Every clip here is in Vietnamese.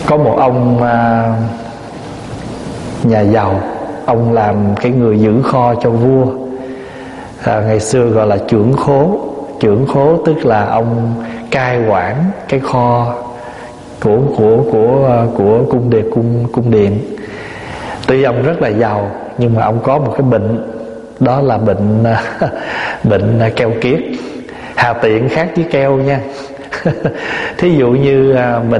Có một ông nhà giàu, ông làm cái người giữ kho cho vua. Ngày xưa gọi là trưởng khố. Trưởng khố tức là ông cai quản cái kho của cung điện. Tuy ông rất là giàu nhưng mà ông có một cái bệnh, đó là bệnh keo kiết. Hà tiện khác với keo nha. Thí dụ như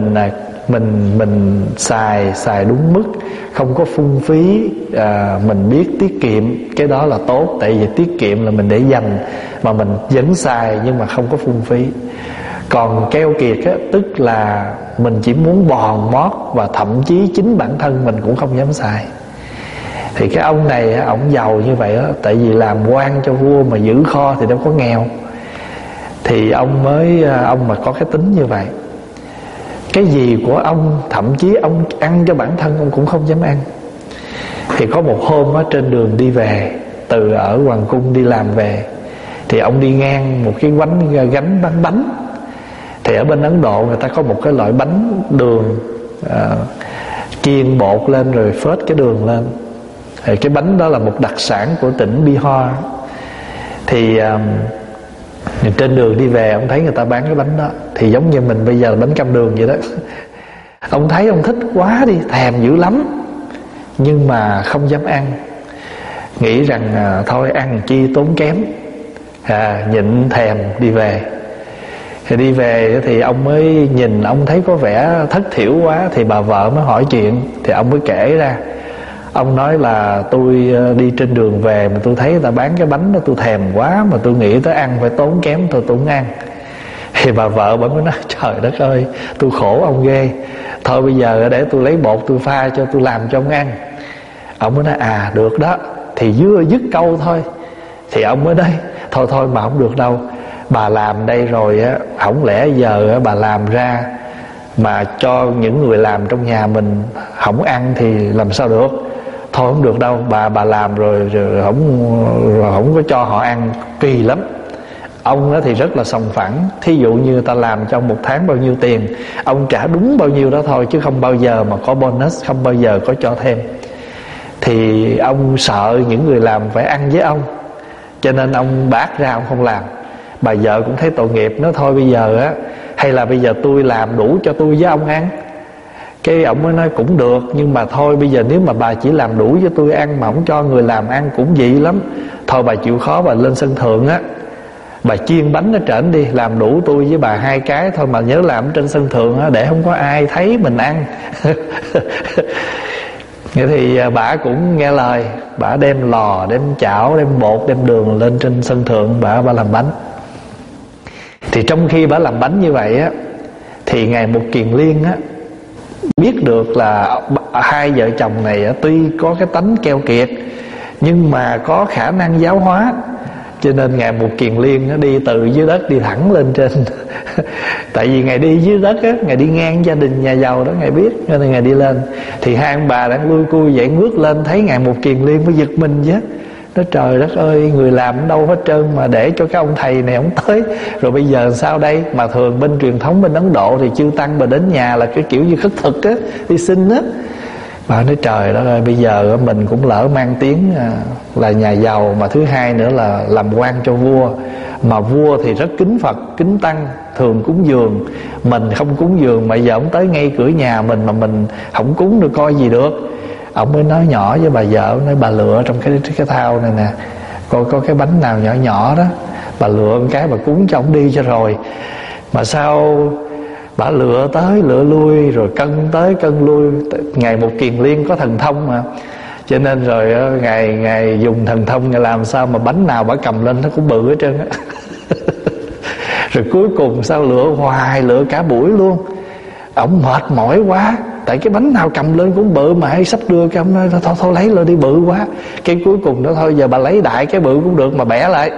mình xài đúng mức, không có phung phí, mình biết tiết kiệm, cái đó là tốt. Tại vì tiết kiệm là mình để dành, mà mình vẫn xài nhưng mà không có phung phí. Còn keo kiệt á, tức là mình chỉ muốn bòn mót, và thậm chí chính bản thân mình cũng không dám xài. Thì cái ông này á, ông giàu như vậy á, tại vì làm quan cho vua mà giữ kho thì đâu có nghèo. Thì ông mà có cái tính như vậy, cái gì của ông thậm chí ông ăn cho bản thân ông cũng không dám ăn. Thì có một hôm á, trên đường đi về từ ở hoàng cung đi làm về, thì ông đi ngang một cái gánh bán bánh. Thì ở bên Ấn Độ người ta có một cái loại bánh đường chiên bột lên rồi phết cái đường lên. Thì cái bánh đó là một đặc sản của tỉnh Bihar. Thì trên đường đi về ông thấy người ta bán cái bánh đó, thì giống như mình bây giờ là bánh cam đường vậy đó. Ông thấy ông thích quá đi, thèm dữ lắm, nhưng mà không dám ăn. Nghĩ rằng thôi ăn chi tốn kém, nhịn thèm đi về. Thì đi về thì ông mới nhìn, ông thấy có vẻ thất thiểu quá. Thì bà vợ mới hỏi chuyện, thì ông mới kể ra. Ông nói là tôi đi trên đường về mà tôi thấy người ta bán cái bánh đó, tôi thèm quá, mà tôi nghĩ tới ăn phải tốn kém, tôi không ăn. Thì bà vợ bà mới nói trời đất ơi, tôi khổ ông ghê, thôi bây giờ để tôi lấy bột tôi pha cho, tôi làm cho ông ăn. Ông mới nói được đó. Thì vừa dứt câu thôi thì ông mới nói thôi mà không được đâu, bà làm đây rồi á, không lẽ giờ bà làm ra mà cho những người làm trong nhà mình không ăn thì làm sao được. Thôi không được đâu, bà làm rồi không có cho họ ăn, kỳ lắm. Ông đó thì rất là sòng phẳng. Thí dụ như người ta làm trong một tháng bao nhiêu tiền, ông trả đúng bao nhiêu đó thôi, chứ không bao giờ mà có bonus, không bao giờ có cho thêm. Thì ông sợ những người làm phải ăn với ông, cho nên ông bác ra ông không làm. Bà vợ cũng thấy tội nghiệp, nói thôi bây giờ á, hay là bây giờ tôi làm đủ cho tôi với ông ăn. Cái ông mới nói cũng được, nhưng mà thôi bây giờ nếu mà bà chỉ làm đủ cho tôi ăn mà không cho người làm ăn cũng dị lắm. Thôi bà chịu khó bà lên sân thượng á, bà chiên bánh ở trển đi, làm đủ tôi với bà 2 cái thôi, mà nhớ làm trên sân thượng á, để không có ai thấy mình ăn. Vậy thì bà cũng nghe lời, bà đem lò, đem chảo, đem bột, đem đường lên trên sân thượng, bà làm bánh. Thì trong khi bà làm bánh như vậy á, thì ngài Mục Kiền Liên á biết được là hai vợ chồng này á, tuy có cái tánh keo kiệt nhưng mà có khả năng giáo hóa. Cho nên ngài Mục Kiền Liên á, đi từ dưới đất đi thẳng lên trên. Tại vì ngài đi dưới đất á, ngài đi ngang gia đình nhà giàu đó, ngài biết, cho nên ngài đi lên. Thì hai ông bà đang lui cui vậy, ngước lên thấy ngài Mục Kiền Liên mới giật mình chứ. Nói trời đất ơi, người làm đâu hết trơn mà để cho cái ông thầy này ông tới, rồi bây giờ sao đây? Mà thường bên truyền thống bên Ấn Độ thì chư tăng mà đến nhà là cái kiểu như khất thực á, đi xin á. Bà nói trời đất ơi, bây giờ mình cũng lỡ mang tiếng là nhà giàu, mà thứ hai nữa là làm quan cho vua. Mà vua thì rất kính Phật, kính Tăng, thường cúng dường. Mình không cúng dường, mà giờ ông tới ngay cửa nhà mình mà mình không cúng được coi gì được. Ông mới nói nhỏ với bà vợ, nói bà lựa trong cái thau này nè, coi có cái bánh nào nhỏ nhỏ đó, bà lựa một cái bà cúng cho ông đi cho rồi. Mà sao bà lựa tới lựa lui, rồi cân tới cân lui. Ngài Mục Kiền Liên có thần thông mà, cho nên rồi ngài dùng thần thông, ngài làm sao mà bánh nào bà cầm lên nó cũng bự hết trơn á. Rồi cuối cùng sao lựa hoài, lựa cả buổi luôn. Ông mệt mỏi quá, tại cái bánh nào cầm lên cũng bự, mà hay sắp đưa cái ông nói thôi lấy lên đi, bự quá. Cái cuối cùng đó thôi giờ bà lấy đại cái bự cũng được mà bẻ lại.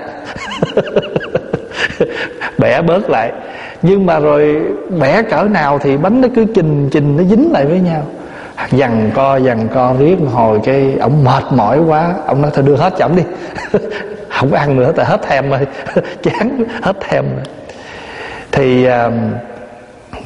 Bẻ bớt lại. Nhưng mà rồi bẻ cỡ nào thì bánh nó cứ chình nó dính lại với nhau. Giằng co riết một hồi, cái ông mệt mỏi quá, ông nói thôi đưa hết cho ổng đi. Không ăn nữa tại hết thèm rồi. Chán hết thèm rồi. Thì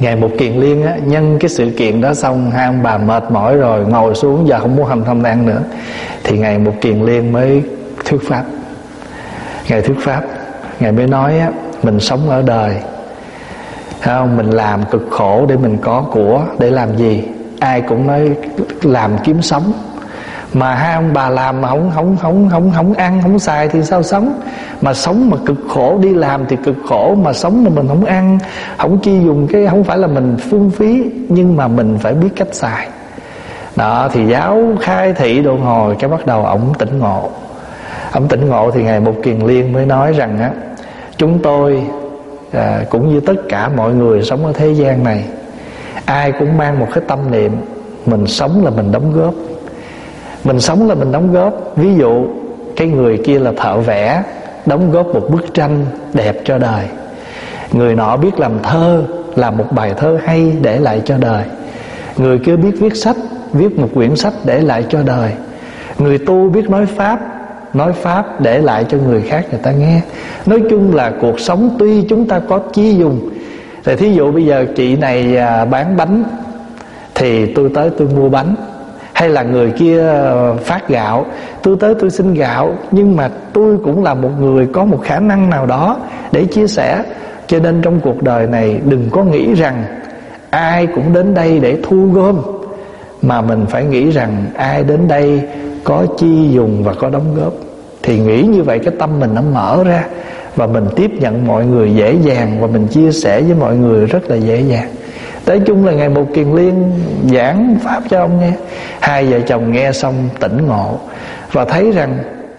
Ngày Một Kiền Liên á, nhân cái sự kiện đó xong, hai ông bà mệt mỏi rồi ngồi xuống, giờ không muốn hành ăn nữa, thì Ngày Một Kiền Liên mới thuyết pháp. Ngài thuyết pháp, Ngài mới nói á, mình sống ở đời, thấy không? Mình làm cực khổ để mình có của, để làm gì? Ai cũng nói làm kiếm sống, mà hai ông bà làm mà không ăn không xài thì sao sống? Mà sống mà cực khổ, đi làm thì cực khổ, mà sống mà mình không ăn không chi dùng, cái không phải là mình phung phí, nhưng mà mình phải biết cách xài. Đó thì giáo khai thị độ hồi, cái bắt đầu ổng tỉnh ngộ. Ổng tỉnh ngộ thì Ngài Một Kiền Liên mới nói rằng á, chúng tôi cũng như tất cả mọi người sống ở thế gian này, ai cũng mang một cái tâm niệm mình sống là mình đóng góp. Mình sống là mình đóng góp. Ví dụ cái người kia là thợ vẽ, đóng góp một bức tranh đẹp cho đời. Người nọ biết làm thơ, làm một bài thơ hay để lại cho đời. Người kia biết viết sách, viết một quyển sách để lại cho đời. Người tu biết nói pháp để lại cho người khác người ta nghe. Nói chung là cuộc sống tuy chúng ta có chi dùng. Rồi thí dụ bây giờ chị này bán bánh thì tôi tới tôi mua bánh, hay là người kia phát gạo, tôi tới tôi xin gạo, nhưng mà tôi cũng là một người có một khả năng nào đó để chia sẻ. Cho nên trong cuộc đời này đừng có nghĩ rằng ai cũng đến đây để thu gom, mà mình phải nghĩ rằng ai đến đây có chi dùng và có đóng góp. Thì nghĩ như vậy cái tâm mình nó mở ra, và mình tiếp nhận mọi người dễ dàng, và mình chia sẻ với mọi người rất là dễ dàng. Nói chung là Ngài Một Kiền Liên giảng pháp cho ông nghe. Hai vợ chồng nghe xong tỉnh ngộ và thấy rằng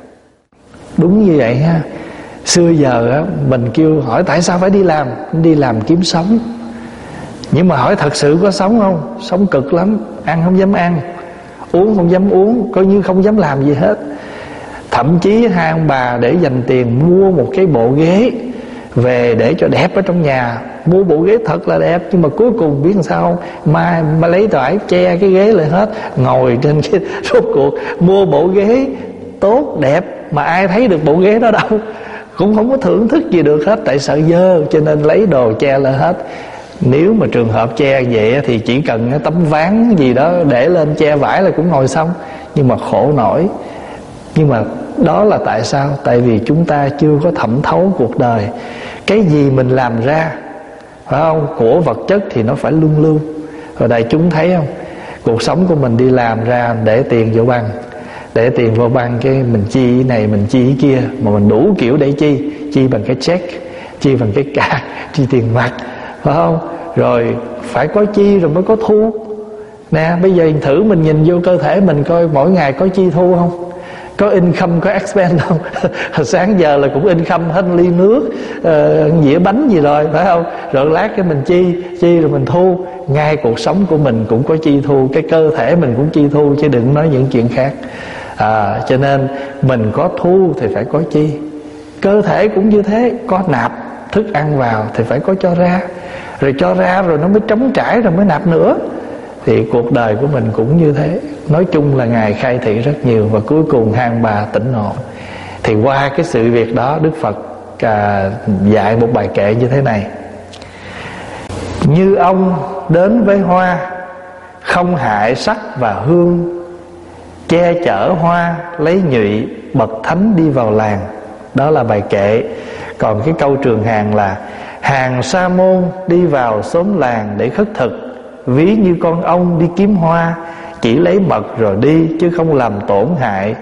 đúng như vậy ha. Xưa giờ á, mình kêu hỏi tại sao phải đi làm kiếm sống. Nhưng mà hỏi thật sự có sống không? Sống cực lắm, ăn không dám ăn, uống không dám uống, coi như không dám làm gì hết. Thậm chí hai ông bà để dành tiền mua một cái bộ ghế về để cho đẹp ở trong nhà. Mua bộ ghế thật là đẹp, nhưng mà cuối cùng biết làm sao không? Mà lấy tỏi che cái ghế lại hết, ngồi trên cái rốt cuộc mua bộ ghế tốt đẹp mà ai thấy được bộ ghế đó đâu, cũng không có thưởng thức gì được hết, tại sợ dơ cho nên lấy đồ che lại hết. Nếu mà trường hợp che vậy thì chỉ cần cái tấm ván gì đó để lên che vải là cũng ngồi xong. Nhưng mà khổ nổi. Nhưng mà đó là tại sao? Tại vì chúng ta chưa có thẩm thấu cuộc đời. Cái gì mình làm ra, phải không? Của vật chất thì nó phải luân lưu. Rồi đại chúng thấy không? Cuộc sống của mình đi làm ra để tiền vô băng, để tiền vô băng cái mình chi cái này, mình chi cái kia, mà mình đủ kiểu để chi bằng cái check, chi bằng cái card, chi tiền mặt, phải không? Rồi phải có chi rồi mới có thu. Nè bây giờ thử mình nhìn vô cơ thể mình coi mỗi ngày có chi thu không? Có income, có expense không? Sáng giờ là cũng income hết ly nước, dĩa bánh gì rồi, phải không? Rồi lát cái mình chi rồi mình thu. Ngay cuộc sống của mình cũng có chi thu, cái cơ thể mình cũng chi thu, chứ đừng nói những chuyện khác. Cho nên mình có thu thì phải có chi. Cơ thể cũng như thế, có nạp thức ăn vào thì phải có cho ra. Rồi cho ra rồi nó mới trống trải rồi mới nạp nữa. Thì cuộc đời của mình cũng như thế. Nói chung là Ngài khai thị rất nhiều, và cuối cùng hai ông bà tỉnh ngộ. Thì qua cái sự việc đó, Đức Phật dạy một bài kệ như thế này: như ông đến với hoa, không hại sắc và hương, che chở hoa lấy nhụy, bậc thánh đi vào làng. Đó là bài kệ. Còn cái câu trường hàng là: hàng sa môn đi vào xóm làng để khất thực, ví như con ong đi kiếm hoa, chỉ lấy mật rồi đi, chứ không làm tổn hại,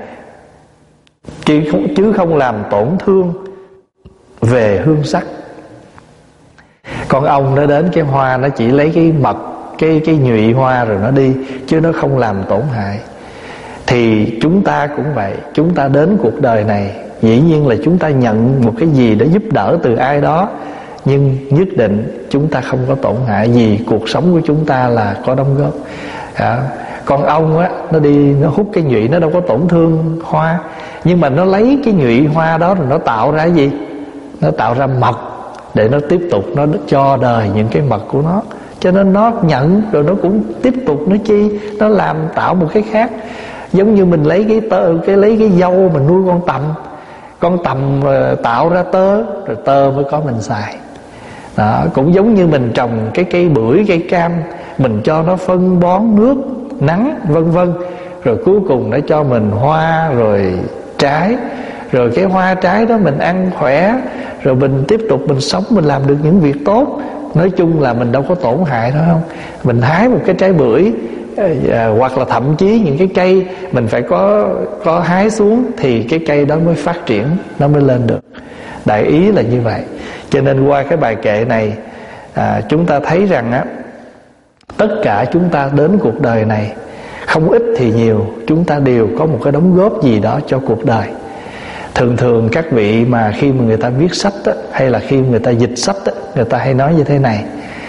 chứ không làm tổn thương về hương sắc. Con ong nó đến cái hoa, nó chỉ lấy cái mật, cái nhụy hoa rồi nó đi, chứ nó không làm tổn hại. Thì chúng ta cũng vậy. Chúng ta đến cuộc đời này, dĩ nhiên là chúng ta nhận một cái gì để giúp đỡ từ ai đó, nhưng nhất định chúng ta không có tổn hại gì. Cuộc sống của chúng ta là có đóng góp. Con ong á, nó đi nó hút cái nhụy, nó đâu có tổn thương hoa, nhưng mà nó lấy cái nhụy hoa đó rồi nó tạo ra cái gì? Nó tạo ra mật để nó tiếp tục nó cho đời những cái mật của nó. Cho nên nó nhận rồi nó cũng tiếp tục nó chi, nó làm tạo một cái khác. Giống như mình lấy lấy cái dâu mình nuôi con tằm tạo ra tơ, rồi tơ mới có mình xài. Đó, cũng giống như mình trồng cái cây bưởi, cây cam, mình cho nó phân bón, nước, nắng, vân vân, rồi cuối cùng nó cho mình hoa rồi trái, rồi cái hoa trái đó mình ăn khỏe, rồi mình tiếp tục mình sống, mình làm được những việc tốt. Nói chung là mình đâu có tổn hại đâu không. Mình hái một cái trái bưởi, hoặc là thậm chí những cái cây mình phải có hái xuống thì cái cây đó mới phát triển, nó mới lên được. Đại ý là như vậy. Cho nên qua cái bài kệ này, chúng ta thấy rằng á, tất cả chúng ta đến cuộc đời này, không ít thì nhiều, chúng ta đều có một cái đóng góp gì đó cho cuộc đời. Thường thường các vị mà khi mà người ta viết sách á, hay là khi người ta dịch sách á, người ta hay nói như thế này: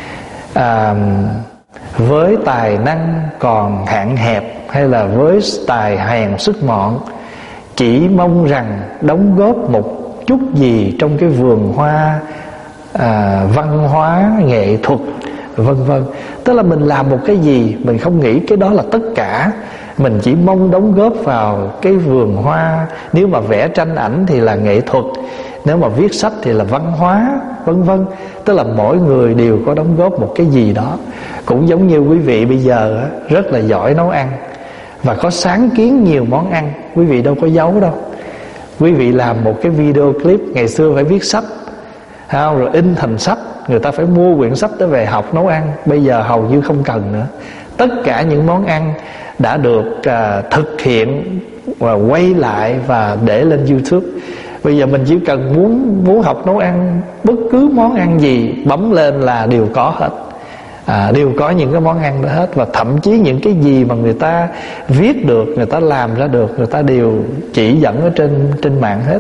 với tài năng còn hạn hẹp, hay là với tài hèn sức mọn, chỉ mong rằng đóng góp một chút gì trong cái vườn hoa văn hóa, nghệ thuật, vân vân. Tức là mình làm một cái gì, mình không nghĩ cái đó là tất cả, mình chỉ mong đóng góp vào cái vườn hoa. Nếu mà vẽ tranh ảnh thì là nghệ thuật, nếu mà viết sách thì là văn hóa, vân vân. Tức là mỗi người đều có đóng góp một cái gì đó. Cũng giống như quý vị bây giờ rất là giỏi nấu ăn và có sáng kiến nhiều món ăn, quý vị đâu có giấu đâu. Quý vị làm một cái video clip, ngày xưa phải viết sách, rồi in thành sách, người ta phải mua quyển sách để về học nấu ăn. Bây giờ hầu như không cần nữa. Tất cả những món ăn đã được thực hiện và quay lại và để lên YouTube. Bây giờ mình chỉ cần muốn học nấu ăn, bất cứ món ăn gì bấm lên là đều có hết. Đều có những cái món ăn đó hết. Và thậm chí những cái gì mà người ta viết được, người ta làm ra được, người ta đều chỉ dẫn ở trên mạng hết.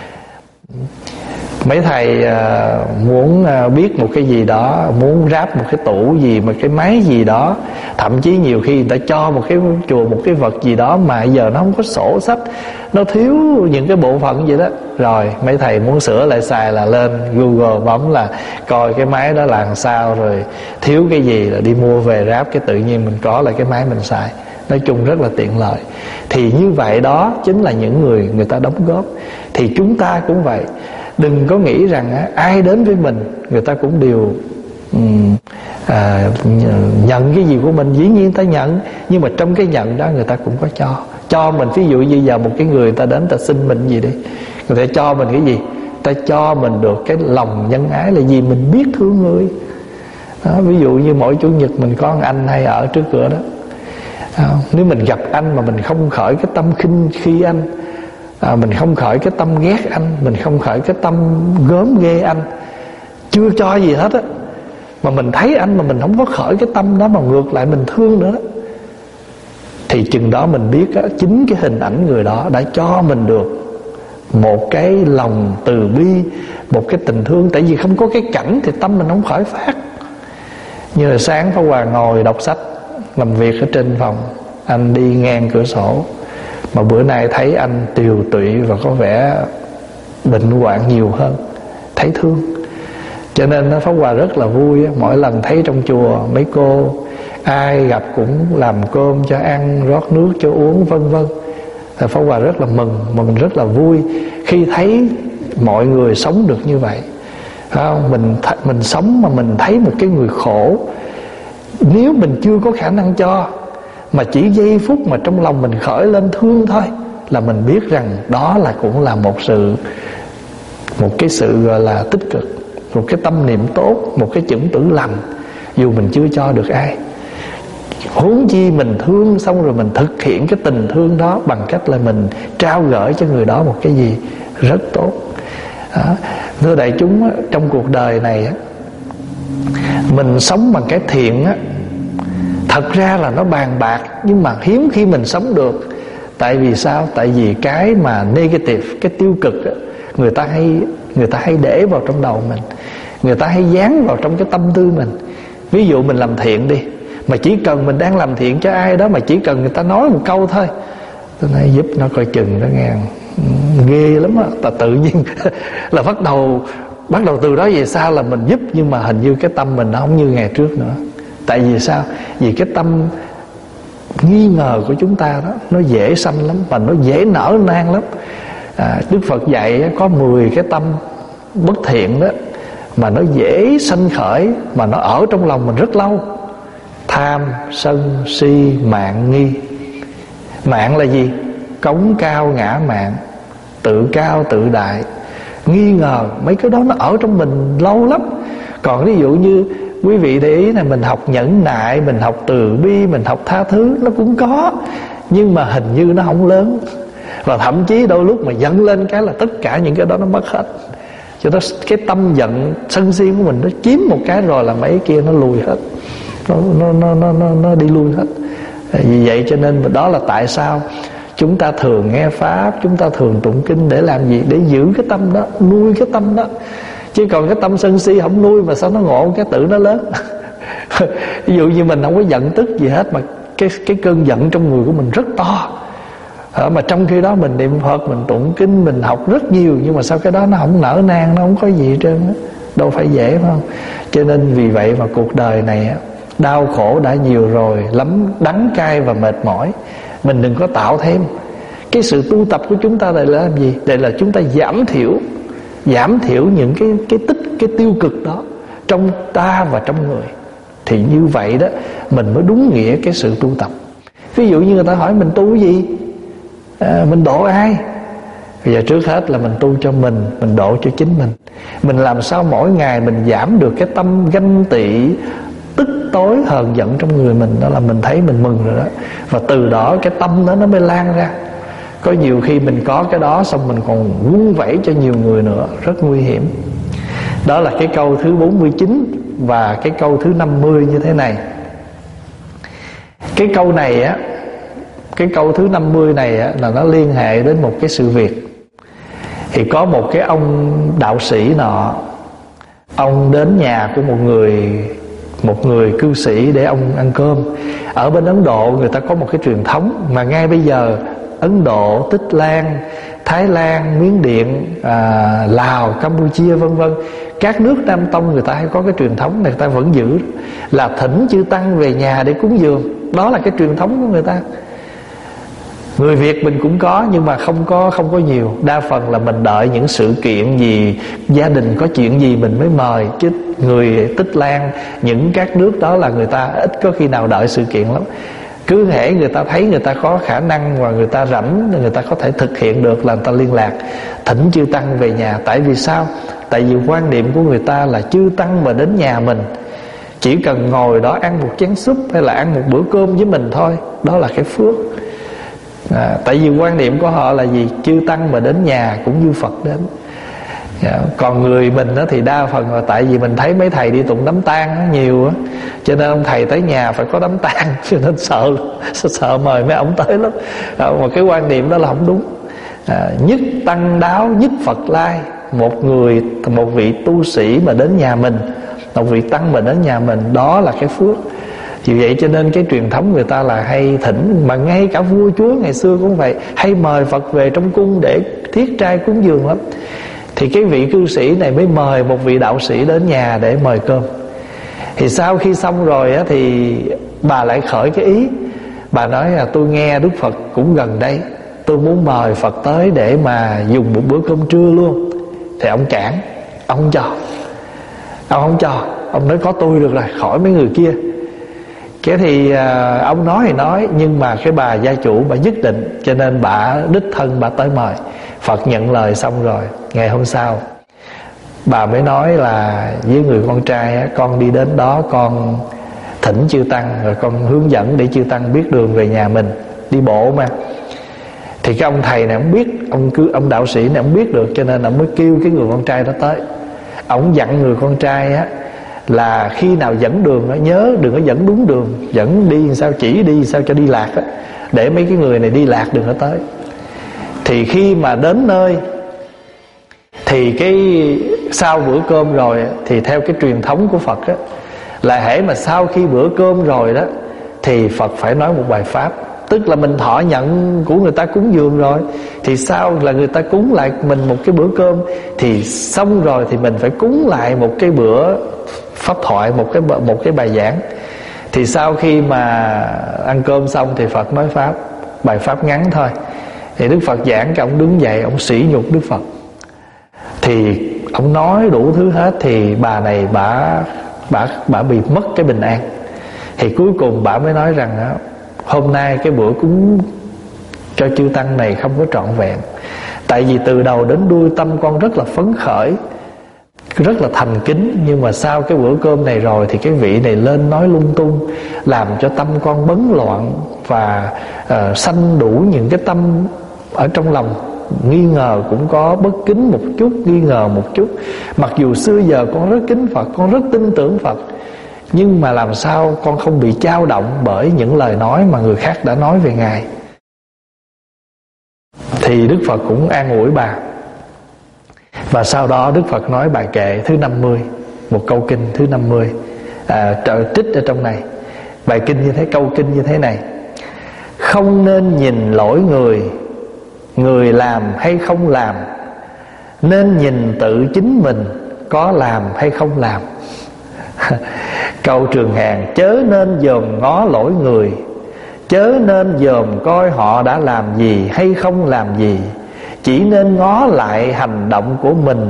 Mấy thầy muốn biết một cái gì đó, muốn ráp một cái tủ gì, một cái máy gì đó, thậm chí nhiều khi người ta cho một cái chùa một cái vật gì đó mà giờ nó không có sổ sách, nó thiếu những cái bộ phận gì đó, rồi mấy thầy muốn sửa lại xài là lên Google bấm là coi cái máy đó làm sao, rồi thiếu cái gì là đi mua về ráp, cái tự nhiên mình có lại cái máy mình xài. Nói chung rất là tiện lợi. Thì như vậy đó chính là những người ta đóng góp. Thì chúng ta cũng vậy. Đừng có nghĩ rằng ai đến với mình người ta cũng đều nhận cái gì của mình. Dĩ nhiên ta nhận, nhưng mà trong cái nhận đó người ta cũng có cho mình. Ví dụ như giờ một cái người ta đến ta xin mình gì đi, người ta cho mình cái gì? Ta cho mình được cái lòng nhân ái là gì? Mình biết thương người đó. Ví dụ như mỗi chủ nhật mình có một anh hay ở trước cửa đó, nếu mình gặp anh mà mình không khởi cái tâm khinh khi anh, mình không khởi cái tâm ghét anh, mình không khởi cái tâm gớm ghê anh, chưa cho gì hết á, mà mình thấy anh mà mình không có khởi cái tâm đó, mà ngược lại mình thương nữa đó, thì chừng đó mình biết á, chính cái hình ảnh người đó đã cho mình được một cái lòng từ bi, một cái tình thương. Tại vì không có cái cảnh thì tâm mình không khởi phát. Như là sáng Pháp Hòa ngồi đọc sách, làm việc ở trên phòng, anh đi ngang cửa sổ, mà bữa nay thấy anh tiều tụy và có vẻ bệnh hoạn nhiều hơn, thấy thương. Cho nên Pháp Hòa rất là vui. Mỗi lần thấy trong chùa mấy cô ai gặp cũng làm cơm cho ăn, rót nước cho uống, vân vân. Thì Pháp Hòa rất là mừng rất là vui khi thấy mọi người sống được như vậy. Mình sống mà mình thấy một cái người khổ, nếu mình chưa có khả năng cho, mà chỉ giây phút mà trong lòng mình khởi lên thương thôi, là mình biết rằng đó là cũng là một cái sự gọi là tích cực, một cái tâm niệm tốt, một cái chủng tử lành, dù mình chưa cho được ai. Huống chi mình thương xong rồi mình thực hiện cái tình thương đó bằng cách là mình trao gửi cho người đó một cái gì rất tốt. Thưa đại chúng, trong cuộc đời này mình sống bằng cái thiện á, thật ra là nó bàn bạc, nhưng mà hiếm khi mình sống được. Tại vì sao? Tại vì cái mà negative, cái tiêu cực á, người ta hay để vào trong đầu mình, người ta hay dán vào trong cái tâm tư mình. Ví dụ mình làm thiện đi, mà chỉ cần mình đang làm thiện cho ai đó, mà chỉ cần người ta nói một câu thôi, tôi nói giúp nó coi chừng đó nghe, ghê lắm á. Tự nhiên là bắt đầu từ đó về sau là mình giúp, nhưng mà hình như cái tâm mình nó không như ngày trước nữa. Tại vì sao? Vì cái tâm nghi ngờ của chúng ta đó, nó dễ sanh lắm và nó dễ nở nang lắm. Đức Phật dạy có 10 cái tâm bất thiện đó, mà nó dễ sanh khởi, mà nó ở trong lòng mình rất lâu. Tham, sân, si, mạn, nghi. Mạn là gì? Cống cao ngã mạn, tự cao tự đại, nghi ngờ. Mấy cái đó nó ở trong mình lâu lắm. Còn ví dụ như quý vị để ý là mình học nhẫn nại, mình học từ bi, mình học tha thứ, nó cũng có, nhưng mà hình như nó không lớn. Và thậm chí đôi lúc mà giận lên cái là tất cả những cái đó nó mất hết. Cho đó cái tâm giận sân si của mình nó chiếm một cái rồi là mấy kia nó lùi hết, nó đi lui hết. Vì vậy cho nên đó là tại sao chúng ta thường nghe pháp, chúng ta thường tụng kinh để làm gì? Để giữ cái tâm đó, nuôi cái tâm đó. Chứ còn cái tâm sân si không nuôi mà sao nó ngộ cái tự nó lớn. Ví dụ như mình không có giận tức gì hết, mà cái cơn giận trong người của mình rất to. Mà trong khi đó mình niệm Phật, mình tụng kinh, mình học rất nhiều, nhưng mà sao cái đó nó không nở nang, nó không có gì hết trơn á. Đâu phải dễ, phải không? Cho nên vì vậy mà cuộc đời này đau khổ đã nhiều rồi, lắm đắng cay và mệt mỏi. Mình đừng có tạo thêm. Cái sự tu tập của chúng ta đây là làm gì? Đây là chúng ta giảm thiểu những cái tiêu cực đó trong ta và trong người. Thì như vậy đó mình mới đúng nghĩa cái sự tu tập. Ví dụ như người ta hỏi mình tu cái gì, mình độ ai? Bây giờ trước hết là mình tu cho mình độ cho chính mình. Mình làm sao mỗi ngày mình giảm được cái tâm ganh tị, tức tối, hờn giận trong người mình, đó là mình thấy mình mừng rồi đó. Và từ đó cái tâm đó nó mới lan ra. Có nhiều khi mình có cái đó xong mình còn vun vẩy cho nhiều người nữa, rất nguy hiểm. Đó là cái câu thứ 49 và cái câu thứ 50 như thế này. Cái câu này á, cái câu thứ 50 này á, là nó liên hệ đến một cái sự việc. Thì có một cái ông đạo sĩ nọ, ông đến nhà của một người cư sĩ để ông ăn cơm. Ở bên Ấn Độ người ta có một cái truyền thống mà ngay bây giờ Ấn Độ, Tích Lan, Thái Lan, Miến Điện, Lào, Campuchia vân vân, các nước Nam Tông người ta hay có cái truyền thống này, người ta vẫn giữ là thỉnh chư tăng về nhà để cúng dường. Đó là cái truyền thống của người ta. Người Việt mình cũng có, nhưng mà không có nhiều. Đa phần là mình đợi những sự kiện gì, gia đình có chuyện gì mình mới mời. Chứ người Tích Lan, những các nước đó là người ta ít có khi nào đợi sự kiện lắm. Cứ hễ người ta thấy người ta có khả năng và người ta rảnh, người ta có thể thực hiện được là người ta liên lạc thỉnh chư tăng về nhà. Tại vì sao? Tại vì quan niệm của người ta là chư tăng mà đến nhà mình, chỉ cần ngồi đó ăn một chén súp hay là ăn một bữa cơm với mình thôi, đó là cái phước. Tại vì quan niệm của họ là gì? Chư tăng mà đến nhà cũng như Phật đến. Còn người mình đó thì đa phần là tại vì mình thấy mấy thầy đi tụng đám tang nhiều á, cho nên ông thầy tới nhà phải có đám tang, cho nên sợ mời mấy ông tới lắm. Mà cái quan niệm đó là không đúng. Nhất tăng đáo, nhất Phật lai. Một vị tu sĩ mà đến nhà mình, một vị tăng mà đến nhà mình, đó là cái phước. Vì vậy cho nên cái truyền thống người ta là hay thỉnh, mà ngay cả vua chúa ngày xưa cũng vậy, hay mời Phật về trong cung để thiết trai cúng dường lắm. Thì cái vị cư sĩ này mới mời một vị đạo sĩ đến nhà để mời cơm. Thì sau khi xong rồi á, thì bà lại khởi cái ý. Bà nói là tôi nghe Đức Phật cũng gần đây, tôi muốn mời Phật tới để mà dùng một bữa cơm trưa luôn. Thì ông cản, ông không cho. Ông không cho, ông nói có tôi được rồi, khỏi mấy người kia. Cái thì ông nói thì nói, nhưng mà cái bà gia chủ bà nhất định, cho nên bà đích thân bà tới mời. Phật nhận lời xong rồi, ngày hôm sau bà mới nói là với người con trai á, con đi đến đó con thỉnh chư tăng, rồi con hướng dẫn để chư tăng biết đường về nhà mình, đi bộ mà. Thì cái ông thầy này ông biết, ông đạo sĩ này ông biết được, cho nên ông mới kêu cái người con trai đó tới. Ông dặn người con trai á là khi nào dẫn đường á, nhớ đừng có dẫn đúng đường, dẫn đi sao, chỉ đi sao cho đi lạc á, để mấy cái người này đi lạc đừng có tới. Thì khi mà đến nơi thì cái sau bữa cơm rồi thì theo cái truyền thống của Phật á, là hễ mà sau khi bữa cơm rồi đó thì Phật phải nói một bài pháp. Tức là mình thọ nhận của người ta cúng dường rồi, thì sau là người ta cúng lại mình một cái bữa cơm, thì xong rồi thì mình phải cúng lại một cái bữa pháp thoại, một cái bài giảng. Thì sau khi mà ăn cơm xong thì Phật nói pháp, bài pháp ngắn thôi. Thì Đức Phật giảng, cái ông đứng dậy, ông sỉ nhục Đức Phật. Thì ông nói đủ thứ hết, thì bà này bà bị mất cái bình an. Thì cuối cùng bà mới nói rằng hôm nay cái bữa cúng cho chư tăng này không có trọn vẹn. Tại vì từ đầu đến đuôi tâm con rất là phấn khởi, rất là thành kính, nhưng mà sau cái bữa cơm này rồi thì cái vị này lên nói lung tung, làm cho tâm con bấn loạn và sanh đủ những cái tâm ở trong lòng. Nghi ngờ cũng có, bất kính một chút, nghi ngờ một chút. Mặc dù xưa giờ con rất kính Phật, con rất tin tưởng Phật, nhưng mà làm sao con không bị dao động bởi những lời nói mà người khác đã nói về Ngài. Thì Đức Phật cũng an ủi bà. Và sau đó Đức Phật nói bài kệ thứ 50, một câu kinh thứ 50, trích ở trong này. Bài kinh như thế, câu kinh như thế này: không nên nhìn lỗi người, người làm hay không làm, nên nhìn tự chính mình có làm hay không làm. Câu Trường Hàng: chớ nên dòm ngó lỗi người, chớ nên dòm coi họ đã làm gì hay không làm gì, chỉ nên ngó lại hành động của mình,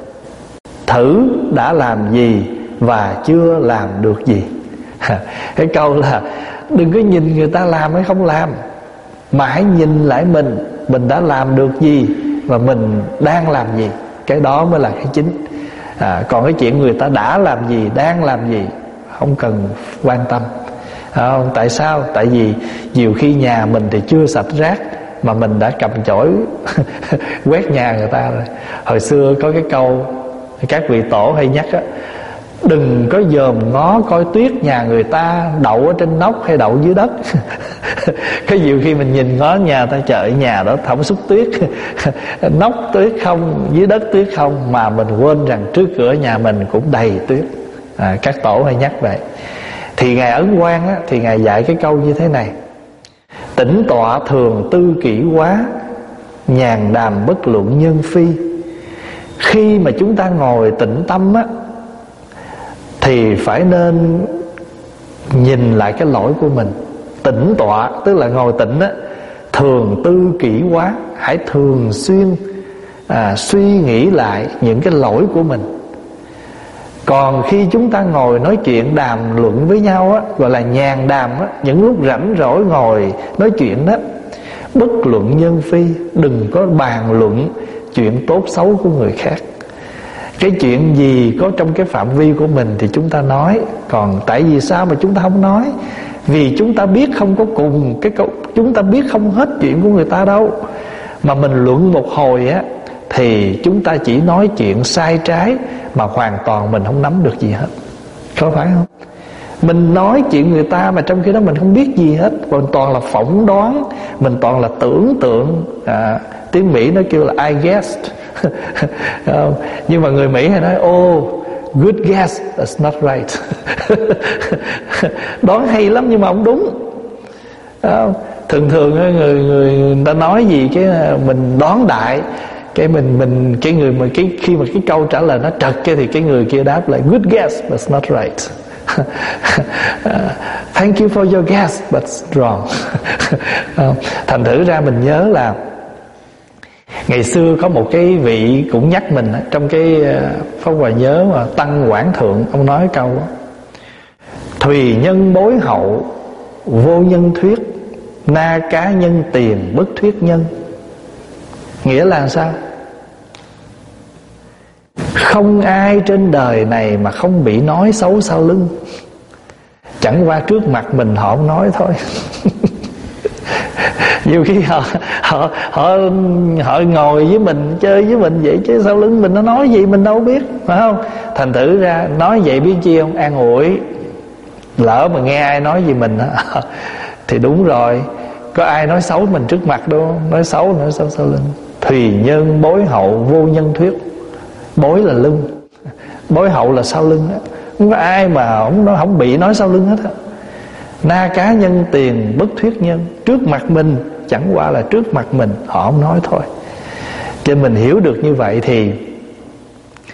thử đã làm gì và chưa làm được gì. Cái câu là đừng có nhìn người ta làm hay không làm, mà hãy nhìn lại mình đã làm được gì và mình đang làm gì. Cái đó mới là cái chính. Còn cái chuyện người ta đã làm gì, đang làm gì, không cần quan tâm. Tại sao? Tại vì nhiều khi nhà mình thì chưa sạch rác mà mình đã cầm chổi quét nhà người ta rồi. Hồi xưa có cái câu các vị tổ hay nhắc á: đừng có dòm ngó coi tuyết nhà người ta đậu ở trên nóc hay đậu dưới đất. Có nhiều khi mình nhìn ngó nhà ta, trời, nhà đó thẩm xúc tuyết, nóc tuyết không, dưới đất tuyết không, mà mình quên rằng trước cửa nhà mình cũng đầy tuyết. Các tổ hay nhắc vậy. Thì Ngài Ấn Quang á, thì Ngài dạy cái câu như thế này: tĩnh tọa thường tư kỷ quá, nhàn đàm bất luận nhân phi. Khi mà chúng ta ngồi tĩnh tâm á, thì phải nên nhìn lại cái lỗi của mình. Tĩnh tọa tức là ngồi tĩnh á, thường tư kỷ quá, hãy thường xuyên suy nghĩ lại những cái lỗi của mình. Còn khi chúng ta ngồi nói chuyện đàm luận với nhau á, gọi là nhàn đàm á, những lúc rảnh rỗi ngồi nói chuyện đó, bất luận nhân phi, đừng có bàn luận chuyện tốt xấu của người khác. Cái chuyện gì có trong cái phạm vi của mình thì chúng ta nói. Còn tại vì sao mà chúng ta không nói? Vì chúng ta biết không có cùng cái câu, chúng ta biết không hết chuyện của người ta đâu. Mà mình luận một hồi á, thì chúng ta chỉ nói chuyện sai trái mà hoàn toàn mình không nắm được gì hết. Có phải không? Mình nói chuyện người ta mà trong khi đó mình không biết gì hết, còn toàn là phỏng đoán, mình toàn là tưởng tượng. Tiếng Mỹ nó kêu là I guessed. Nhưng mà người Mỹ hay nói good guess, that's not right. Đoán hay lắm nhưng mà không đúng. Thường người ta nói gì cái mình đoán đại, cái mình cái người mà khi mà cái câu trả lời nó trật cái thì cái người kia đáp lại good guess but not right. Thank you for your guess but wrong. Thành thử ra mình nhớ là ngày xưa có một cái vị cũng nhắc mình trong cái Pháp Hòa nhớ mà Tăng Quảng Thượng, ông nói câu: thùy nhân bối hậu, vô nhân thuyết, na cá nhân tiền bất thuyết nhân. Nghĩa là sao? Không ai trên đời này mà không bị nói xấu sau lưng, chẳng qua trước mặt mình họ không nói thôi. Nhiều khi họ ngồi với mình, chơi với mình vậy, chứ sau lưng mình nó nói gì mình đâu biết, phải không? Thành thử ra nói vậy biết chi không? An ủi. Lỡ mà nghe ai nói gì mình thì đúng rồi, có ai nói xấu mình trước mặt đâu, nói xấu nữa sau lưng. Thùy nhân bối hậu, vô nhân thuyết. Bối là lưng, bối hậu là sau lưng đó. Không có ai mà không bị nói sau lưng hết á. Na cá nhân tiền bất thuyết nhân. Trước mặt mình, chẳng qua là trước mặt mình họ không nói thôi. Cho mình hiểu được như vậy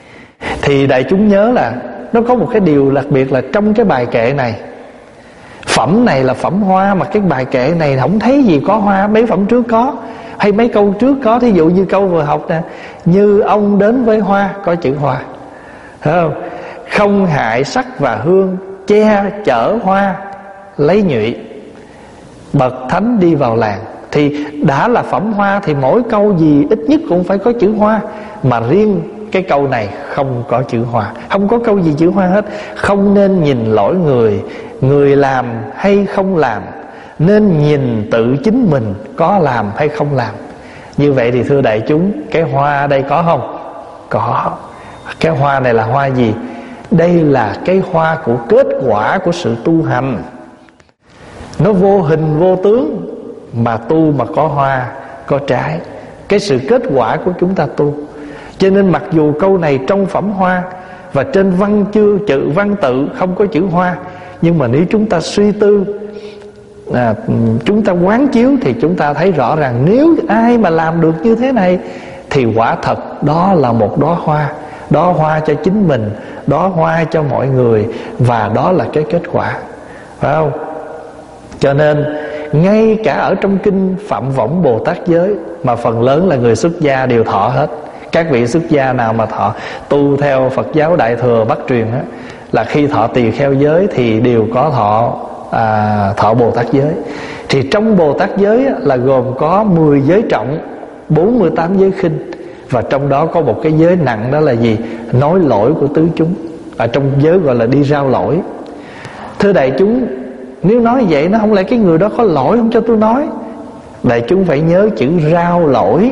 thì đại chúng nhớ là nó có một cái điều đặc biệt là trong cái bài kệ này, phẩm này là phẩm hoa, mà cái bài kệ này không thấy gì có hoa. Mấy phẩm trước có, hay mấy câu trước có. Thí dụ như câu vừa học nè, như ông đến với hoa, có chữ hoa, thấy không? Không hại sắc và hương, che chở hoa lấy nhụy, bậc thánh đi vào làng. Thì đã là phẩm hoa thì mỗi câu gì ít nhất cũng phải có chữ hoa. Mà riêng cái câu này không có chữ hoa, không có câu gì chữ hoa hết. Không nên nhìn lỗi người, người làm hay không làm, nên nhìn tự chính mình có làm hay không làm. Như vậy thì thưa đại chúng, cái hoa ở đây có không? Có. Cái hoa này là hoa gì? Đây là cái hoa của kết quả của sự tu hành. Nó vô hình vô tướng, mà tu mà có hoa, có trái, cái sự kết quả của chúng ta tu. Cho nên mặc dù câu này trong phẩm hoa và trên văn chương chữ văn tự không có chữ hoa, nhưng mà nếu chúng ta suy tư, chúng ta quán chiếu, thì chúng ta thấy rõ ràng nếu ai mà làm được như thế này thì quả thật đó là một đóa hoa. Đóa hoa cho chính mình, đóa hoa cho mọi người, và đó là cái kết quả, phải không? Cho nên ngay cả ở trong kinh Phạm Võng Bồ Tát Giới, mà phần lớn là người xuất gia đều thọ hết. Các vị xuất gia nào mà thọ tu theo Phật giáo Đại Thừa Bắc truyền á, là khi thọ tỳ kheo giới thì đều có thọ Bồ Tát Giới. Thì trong Bồ Tát Giới á, là gồm có 10 giới trọng, 48 giới khinh, và trong đó có một cái giới nặng, đó là gì? Nói lỗi của tứ chúng. Ở trong giới gọi là đi rao lỗi. Thưa đại chúng, nếu nói vậy, nó không lẽ cái người đó có lỗi không cho tôi nói? Đại chúng phải nhớ chữ rao lỗi.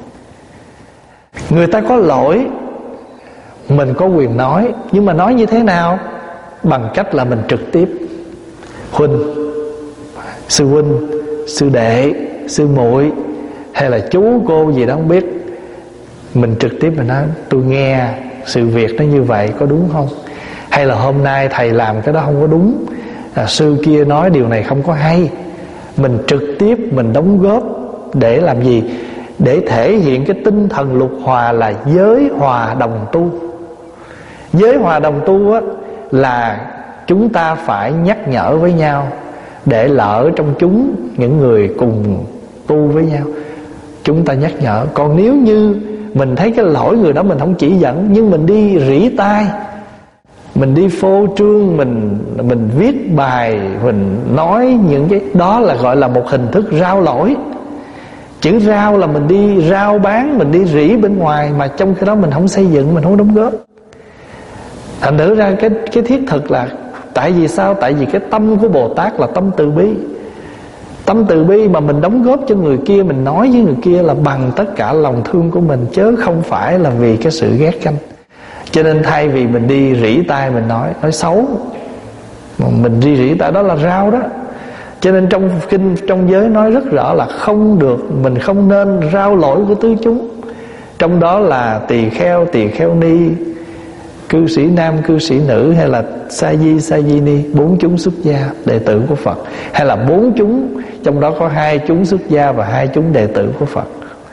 Người ta có lỗi, mình có quyền nói. Nhưng mà nói như thế nào? Bằng cách là mình trực tiếp: huynh, sư huynh, sư đệ, sư muội, hay là chú cô gì đó không biết. Mình trực tiếp mình nói: tôi nghe sự việc nó như vậy, có đúng không? Hay là hôm nay thầy làm cái đó không có đúng, sư kia nói điều này không có hay. Mình trực tiếp mình đóng góp để làm gì? Để thể hiện cái tinh thần lục hòa là giới hòa đồng tu. Giới hòa đồng tu á, là chúng ta phải nhắc nhở với nhau, để lỡ trong chúng những người cùng tu với nhau, chúng ta nhắc nhở. Còn nếu như mình thấy cái lỗi người đó mình không chỉ dẫn, nhưng mình đi rỉ tai, mình đi phô trương, mình viết bài, mình nói những cái đó là gọi là một hình thức rao lỗi. Chữ rao là mình đi rao bán, mình đi rỉ bên ngoài, mà trong cái đó mình không xây dựng, mình không đóng góp. Thành thử ra cái thiết thực là tại vì sao? Tại vì cái tâm của Bồ Tát là tâm từ bi. Tâm từ bi mà mình đóng góp cho người kia, mình nói với người kia là bằng tất cả lòng thương của mình, chứ không phải là vì cái sự ghét ganh. Cho nên thay vì mình đi rỉ tai mình nói xấu, mình đi rỉ tai, đó là rao đó. Cho nên trong kinh, trong giới nói rất rõ là không được, mình không nên rao lỗi của tứ chúng. Trong đó là tỳ kheo ni, cư sĩ nam, cư sĩ nữ, hay là sa di ni, 4 chúng xuất gia đệ tử của Phật, hay là 4 chúng, trong đó có 2 chúng xuất gia và 2 chúng đệ tử của Phật.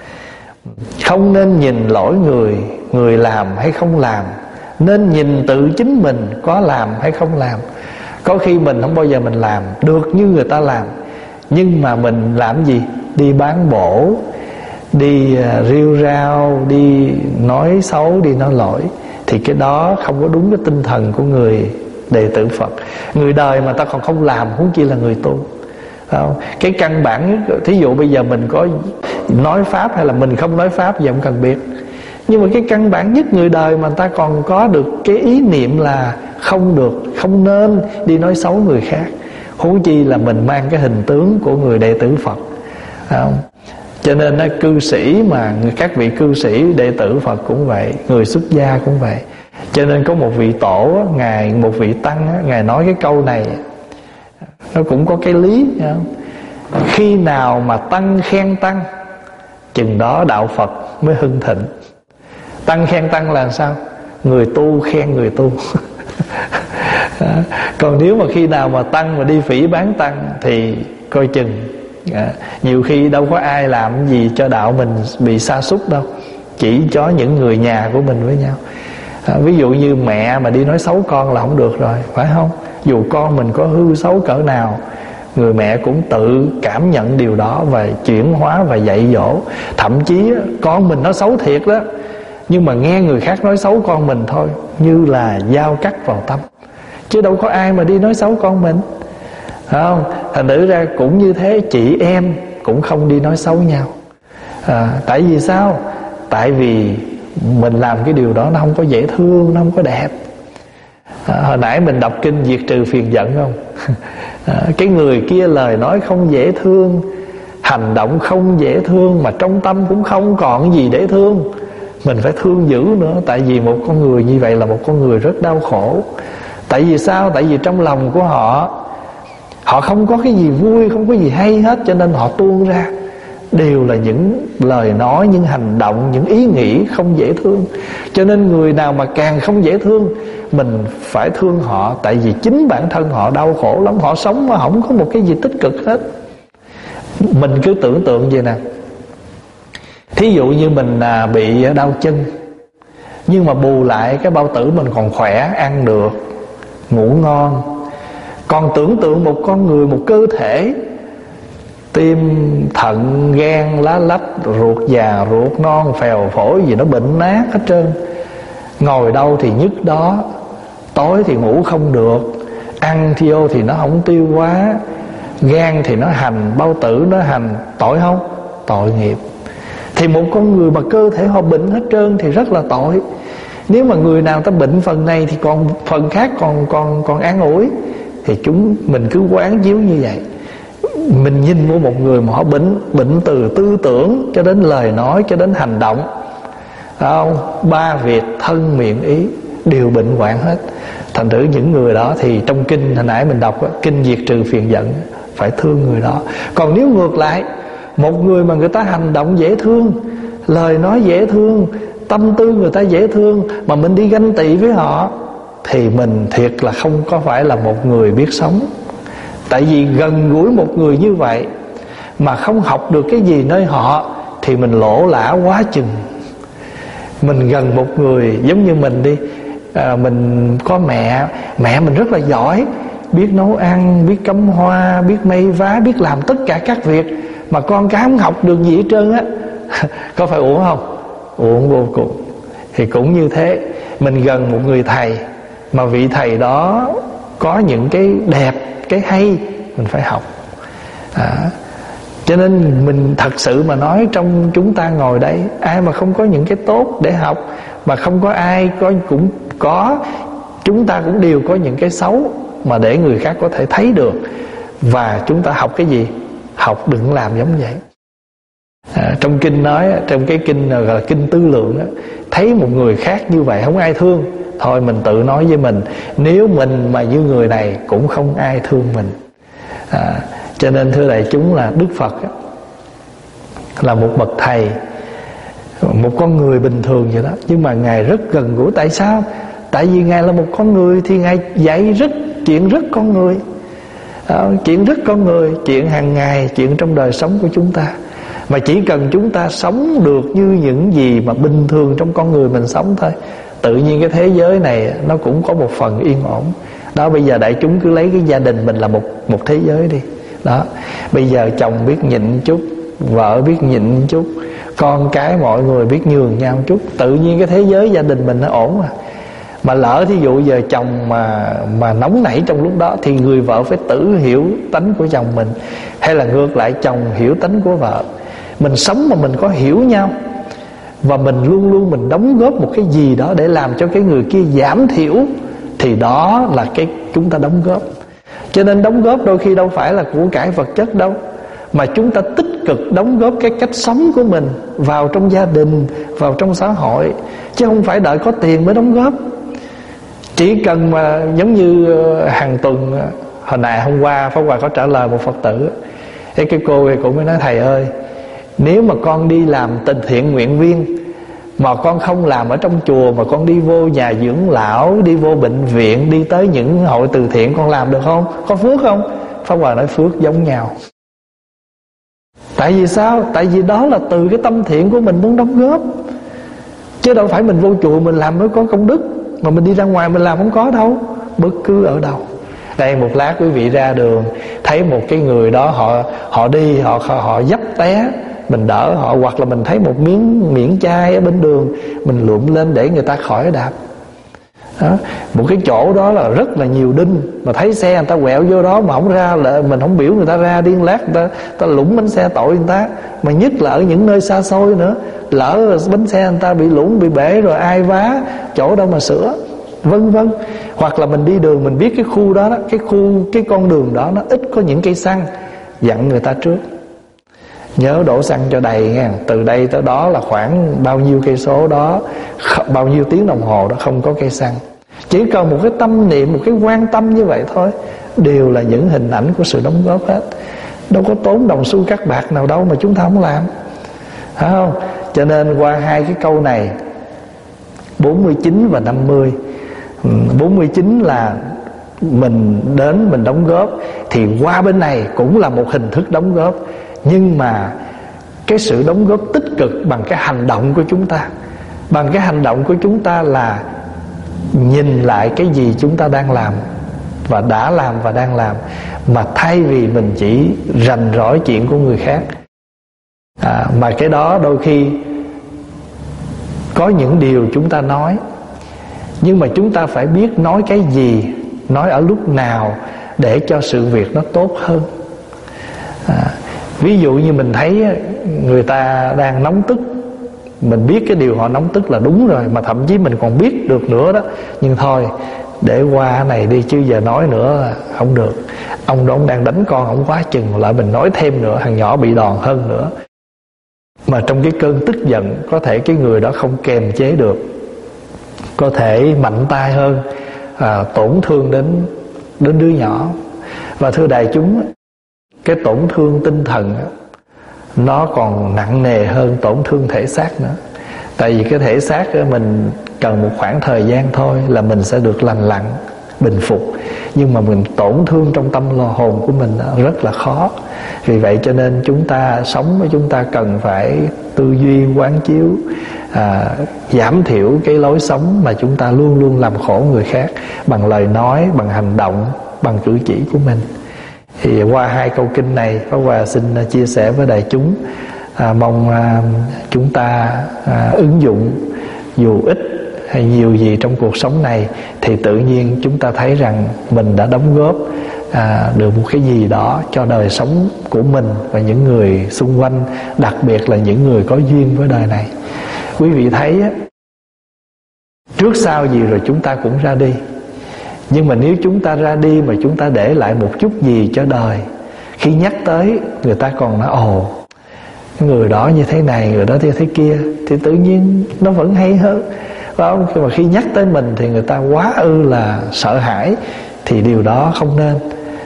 Không nên nhìn lỗi người, người làm hay không làm, nên nhìn tự chính mình có làm hay không làm. Có khi mình không bao giờ mình làm được như người ta làm, nhưng mà mình làm gì? Đi bán bổ, đi rêu rao, đi nói xấu, đi nói lỗi, thì cái đó không có đúng cái tinh thần của người đệ tử Phật. Người đời mà ta còn không làm, huống chi là người tu. Không? Cái căn bản, thí dụ bây giờ mình có nói pháp hay là mình không nói pháp gì không cần biết, nhưng mà cái căn bản nhất người đời mà ta còn có được cái ý niệm là không được, không nên đi nói xấu người khác, huống chi là mình mang cái hình tướng của người đệ tử Phật. Không? Cho nên cư sĩ mà các vị cư sĩ đệ tử Phật cũng vậy, người xuất gia cũng vậy. Cho nên có một vị tổ, ngài, một vị tăng, ngài nói cái câu này nó cũng có cái lý, không? Khi nào mà tăng khen tăng, chừng đó đạo Phật mới hưng thịnh. Tăng khen tăng là sao? Người tu khen người tu. Còn nếu mà khi nào mà tăng mà đi phỉ báng tăng thì coi chừng. Nhiều khi đâu có ai làm gì cho đạo mình bị sa sút đâu, chỉ cho những người nhà của mình với nhau. Ví dụ như mẹ mà đi nói xấu con là không được rồi, phải không? Dù con mình có hư xấu cỡ nào, người mẹ cũng tự cảm nhận điều đó và chuyển hóa và dạy dỗ. Thậm chí con mình nó xấu thiệt đó, nhưng mà nghe người khác nói xấu con mình thôi, như là dao cắt vào tâm. Chứ đâu có ai mà đi nói xấu con mình, phải không? Thành thử ra cũng như thế, chị em cũng không đi nói xấu nhau. Tại vì sao? Tại vì mình làm cái điều đó nó không có dễ thương, nó không có đẹp. Hồi nãy mình đọc kinh diệt trừ phiền giận không? Cái người kia lời nói không dễ thương, hành động không dễ thương, mà trong tâm cũng không còn gì để thương. Mình phải thương dữ nữa. Tại vì một con người như vậy là một con người rất đau khổ. Tại vì sao? Tại vì trong lòng của họ không có cái gì vui, không có gì hay hết, cho nên họ tuôn ra đều là những lời nói, những hành động, những ý nghĩ không dễ thương. Cho nên người nào mà càng không dễ thương, mình phải thương họ. Tại vì chính bản thân họ đau khổ lắm. Họ sống mà không có một cái gì tích cực hết. Mình cứ tưởng tượng vậy nè, thí dụ như mình bị đau chân, nhưng mà bù lại cái bao tử mình còn khỏe, ăn được, ngủ ngon. Còn tưởng tượng một con người, một cơ thể, tim, thận, gan, lá lách, ruột già, ruột non, phèo phổi gì nó bệnh nát hết trơn. Ngồi đâu thì nhức đó, tối thì ngủ không được, ăn vô thì nó không tiêu hóa, gan thì nó hành, bao tử nó hành. Tội không? Tội nghiệp. Thì một con người mà cơ thể họ bệnh hết trơn thì rất là tội. Nếu mà người nào ta bệnh phần này thì còn phần khác còn an ủi, thì mình cứ quán chiếu như vậy. Mình nhìn vào một người mà họ bệnh từ tư tưởng cho đến lời nói cho đến hành động, không? 3 việc thân miệng ý đều bệnh hoạn hết. Thành thử những người đó thì trong kinh hồi nãy mình đọc kinh diệt trừ phiền giận, phải thương người đó. Còn nếu ngược lại, một người mà người ta hành động dễ thương, lời nói dễ thương, tâm tư người ta dễ thương, mà mình đi ganh tị với họ, thì mình thiệt là không có phải là một người biết sống. Tại vì gần gũi một người như vậy mà không học được cái gì nơi họ thì mình lỗ lã quá chừng. Mình gần một người, giống như mình đi, mình có mẹ mình rất là giỏi, biết nấu ăn, biết cắm hoa, biết may vá, biết làm tất cả các việc, mà con cái không học được gì hết trơn á. Có phải uổng không? Uổng vô cùng. Thì cũng như thế, mình gần một người thầy mà vị thầy đó có những cái đẹp, cái hay, mình phải học. Cho nên mình thật sự mà nói, trong chúng ta ngồi đây, ai mà không có những cái tốt để học, mà không có ai cũng có, chúng ta cũng đều có những cái xấu mà để người khác có thể thấy được. Và chúng ta học cái gì? Học đừng làm giống vậy. Trong kinh nói, trong cái kinh gọi là kinh Tư Lượng đó, thấy một người khác như vậy không ai thương, thôi mình tự nói với mình, nếu mình mà như người này cũng không ai thương mình. Cho nên thưa đại chúng, là Đức Phật là một bậc thầy, một con người bình thường vậy đó, nhưng mà Ngài rất gần gũi. Tại sao? Tại vì Ngài là một con người thì Ngài dạy chuyện rất con người, chuyện rất con người, chuyện hàng ngày, chuyện trong đời sống của chúng ta. Mà chỉ cần chúng ta sống được như những gì mà bình thường trong con người mình sống thôi, tự nhiên cái thế giới này nó cũng có một phần yên ổn. Đó, bây giờ đại chúng cứ lấy cái gia đình mình là một thế giới đi. Đó, bây giờ chồng biết nhịn chút, vợ biết nhịn chút, con cái mọi người biết nhường nhau chút, tự nhiên cái thế giới gia đình mình nó ổn à. Mà lỡ thí dụ giờ chồng mà nóng nảy trong lúc đó, thì người vợ phải tự hiểu tánh của chồng mình, hay là ngược lại chồng hiểu tánh của vợ. Mình sống mà mình có hiểu nhau, và mình luôn luôn mình đóng góp một cái gì đó để làm cho cái người kia giảm thiểu, thì đó là cái chúng ta đóng góp. Cho nên đóng góp đôi khi đâu phải là của cải vật chất đâu, mà chúng ta tích cực đóng góp cái cách sống của mình vào trong gia đình, vào trong xã hội, chứ không phải đợi có tiền mới đóng góp. Chỉ cần mà giống như hàng tuần, hồi này hôm qua Pháp Hòa có trả lời một Phật tử, cái cô ấy cũng mới nói: thầy ơi, nếu mà con đi làm tình thiện nguyện viên mà con không làm ở trong chùa, mà con đi vô nhà dưỡng lão, đi vô bệnh viện, đi tới những hội từ thiện, con làm được không? Có phước không? Pháp Hòa nói phước giống nhau. Tại vì sao? Tại vì đó là từ cái tâm thiện của mình muốn đóng góp. Chứ đâu phải mình vô chùa mình làm mới có công đức, mà mình đi ra ngoài mình làm không có đâu, bất cứ ở đâu. Đây một lát quý vị ra đường thấy một cái người đó họ đi họ dấp té, mình đỡ họ, hoặc là mình thấy một miếng chai ở bên đường mình lượm lên để người ta khỏi đạp đó. Một cái chỗ đó là rất là nhiều đinh, mà thấy xe người ta quẹo vô đó mà không ra, là mình không biểu người ta ra, điên lát người ta lũng bánh xe tội người ta. Mà nhất là ở những nơi xa xôi nữa, lỡ bánh xe người ta bị lũng bị bể rồi ai vá, chỗ đâu mà sửa, vân vân. Hoặc là mình đi đường mình biết cái khu đó, cái con đường đó nó ít có những cây xăng, dặn người ta trước, nhớ đổ xăng cho đầy nha. Từ đây tới đó là khoảng bao nhiêu cây số đó, bao nhiêu tiếng đồng hồ đó không có cây xăng. Chỉ cần một cái tâm niệm, một cái quan tâm như vậy thôi, đều là những hình ảnh của sự đóng góp hết. Đâu có tốn đồng xu cát bạc nào đâu mà chúng ta không làm, phải không? Cho nên qua hai cái câu này 49 và 50, 49 là mình đến mình đóng góp, thì qua bên này cũng là một hình thức đóng góp, nhưng mà cái sự đóng góp tích cực bằng cái hành động của chúng ta. Bằng cái hành động của chúng ta là nhìn lại cái gì chúng ta đang làm và đã làm và đang làm, mà thay vì mình chỉ rành rỗi chuyện của người khác. Mà cái đó đôi khi có những điều chúng ta nói, nhưng mà chúng ta phải biết nói cái gì, nói ở lúc nào để cho sự việc nó tốt hơn. Ví dụ như mình thấy người ta đang nóng tức, mình biết cái điều họ nóng tức là đúng rồi, mà thậm chí mình còn biết được nữa đó, nhưng thôi để qua cái này đi, chứ giờ nói nữa là không được. Ông đó ông đang đánh con ông quá chừng, lại mình nói thêm nữa, thằng nhỏ bị đòn hơn nữa. Mà trong cái cơn tức giận, có thể cái người đó không kềm chế được, có thể mạnh tay hơn, tổn thương đến đứa nhỏ. Và thưa đại chúng, cái tổn thương tinh thần nó còn nặng nề hơn tổn thương thể xác nữa. Tại vì cái thể xác mình cần một khoảng thời gian thôi là mình sẽ được lành lặn, bình phục. Nhưng mà mình tổn thương trong tâm hồn của mình rất là khó. Vì vậy cho nên chúng ta sống, chúng ta cần phải tư duy quán chiếu, giảm thiểu cái lối sống mà chúng ta luôn luôn làm khổ người khác bằng lời nói, bằng hành động, bằng cử chỉ của mình. Thì qua hai câu kinh này, Pháp Hòa xin chia sẻ với đại chúng, mong chúng ta ứng dụng dù ít hay nhiều gì trong cuộc sống này, thì tự nhiên chúng ta thấy rằng mình đã đóng góp được một cái gì đó cho đời sống của mình và những người xung quanh, đặc biệt là những người có duyên với đời này. Quý vị thấy trước sau gì rồi chúng ta cũng ra đi, nhưng mà nếu chúng ta ra đi mà chúng ta để lại một chút gì cho đời, khi nhắc tới người ta còn nói ồ, người đó như thế này, người đó như thế kia, thì tự nhiên nó vẫn hay hơn, phải không? Mà khi nhắc tới mình thì người ta quá ư là sợ hãi, thì điều đó không nên.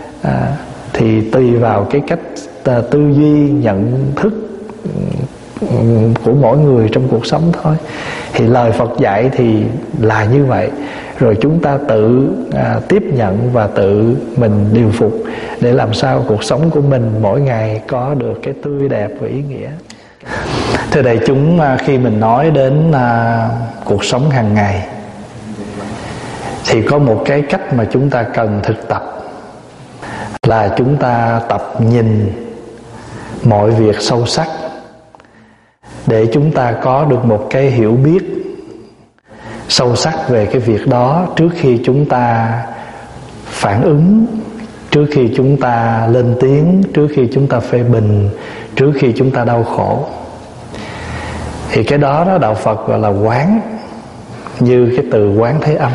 Thì tùy vào cái cách tư duy, nhận thức của mỗi người trong cuộc sống thôi. Thì lời Phật dạy thì là như vậy, rồi chúng ta tự tiếp nhận và tự mình điều phục để làm sao cuộc sống của mình mỗi ngày có được cái tươi đẹp và ý nghĩa. Thưa đại chúng, khi mình nói đến cuộc sống hàng ngày thì có một cái cách mà chúng ta cần thực tập, là chúng ta tập nhìn mọi việc sâu sắc, để chúng ta có được một cái hiểu biết sâu sắc về cái việc đó trước khi chúng ta phản ứng, trước khi chúng ta lên tiếng, trước khi chúng ta phê bình, trước khi chúng ta đau khổ. Thì cái đó đạo Phật gọi là quán, như cái từ quán thế âm.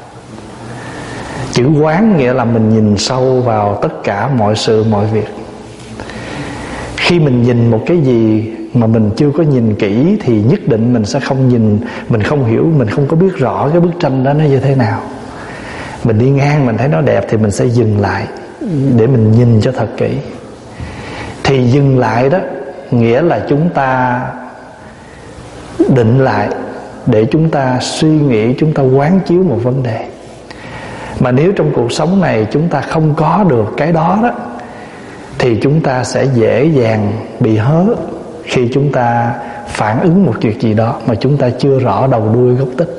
Chữ quán nghĩa là mình nhìn sâu vào tất cả mọi sự mọi việc. Khi mình nhìn một cái gì mà mình chưa có nhìn kỹ thì nhất định mình sẽ không nhìn, mình không hiểu, mình không có biết rõ cái bức tranh đó nó như thế nào. Mình đi ngang mình thấy nó đẹp thì mình sẽ dừng lại để mình nhìn cho thật kỹ. Thì dừng lại đó nghĩa là chúng ta định lại để chúng ta suy nghĩ, chúng ta quán chiếu một vấn đề. Mà nếu trong cuộc sống này chúng ta không có được cái đó đó, thì chúng ta sẽ dễ dàng bị hớ khi chúng ta phản ứng một việc gì đó mà chúng ta chưa rõ đầu đuôi gốc tích.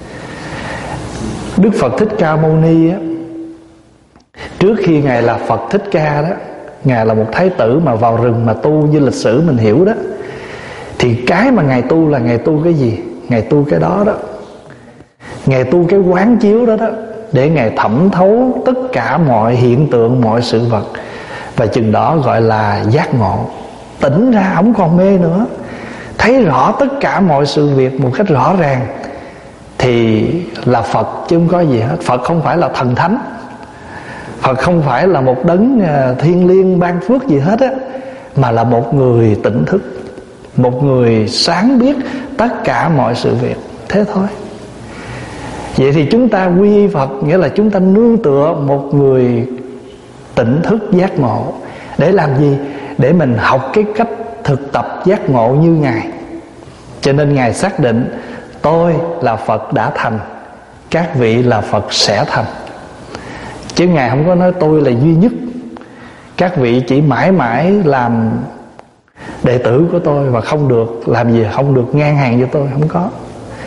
Đức Phật Thích Ca Mâu Ni á, trước khi Ngài là Phật Thích Ca đó, Ngài là một thái tử mà vào rừng mà tu như lịch sử mình hiểu đó. Thì cái mà Ngài tu là Ngài tu cái gì? Ngài tu cái đó đó. Ngài tu cái quán chiếu đó đó, để Ngài thẩm thấu tất cả mọi hiện tượng, mọi sự vật. Và chừng đó gọi là giác ngộ. Tỉnh ra, không còn mê nữa, thấy rõ tất cả mọi sự việc một cách rõ ràng, thì là Phật chứ không có gì hết. Phật không phải là thần thánh, Phật không phải là một đấng thiên liêng ban phước gì hết á, mà là một người tỉnh thức, một người sáng biết tất cả mọi sự việc. Thế thôi. Vậy thì chúng ta quy y Phật, nghĩa là chúng ta nương tựa một người tỉnh thức giác ngộ. Để làm gì? Để mình học cái cách thực tập giác ngộ như Ngài. Cho nên Ngài xác định tôi là Phật đã thành, các vị là Phật sẽ thành. Chứ Ngài không có nói tôi là duy nhất, các vị chỉ mãi mãi làm đệ tử của tôi và không được làm gì, không được ngang hàng với tôi. Không có.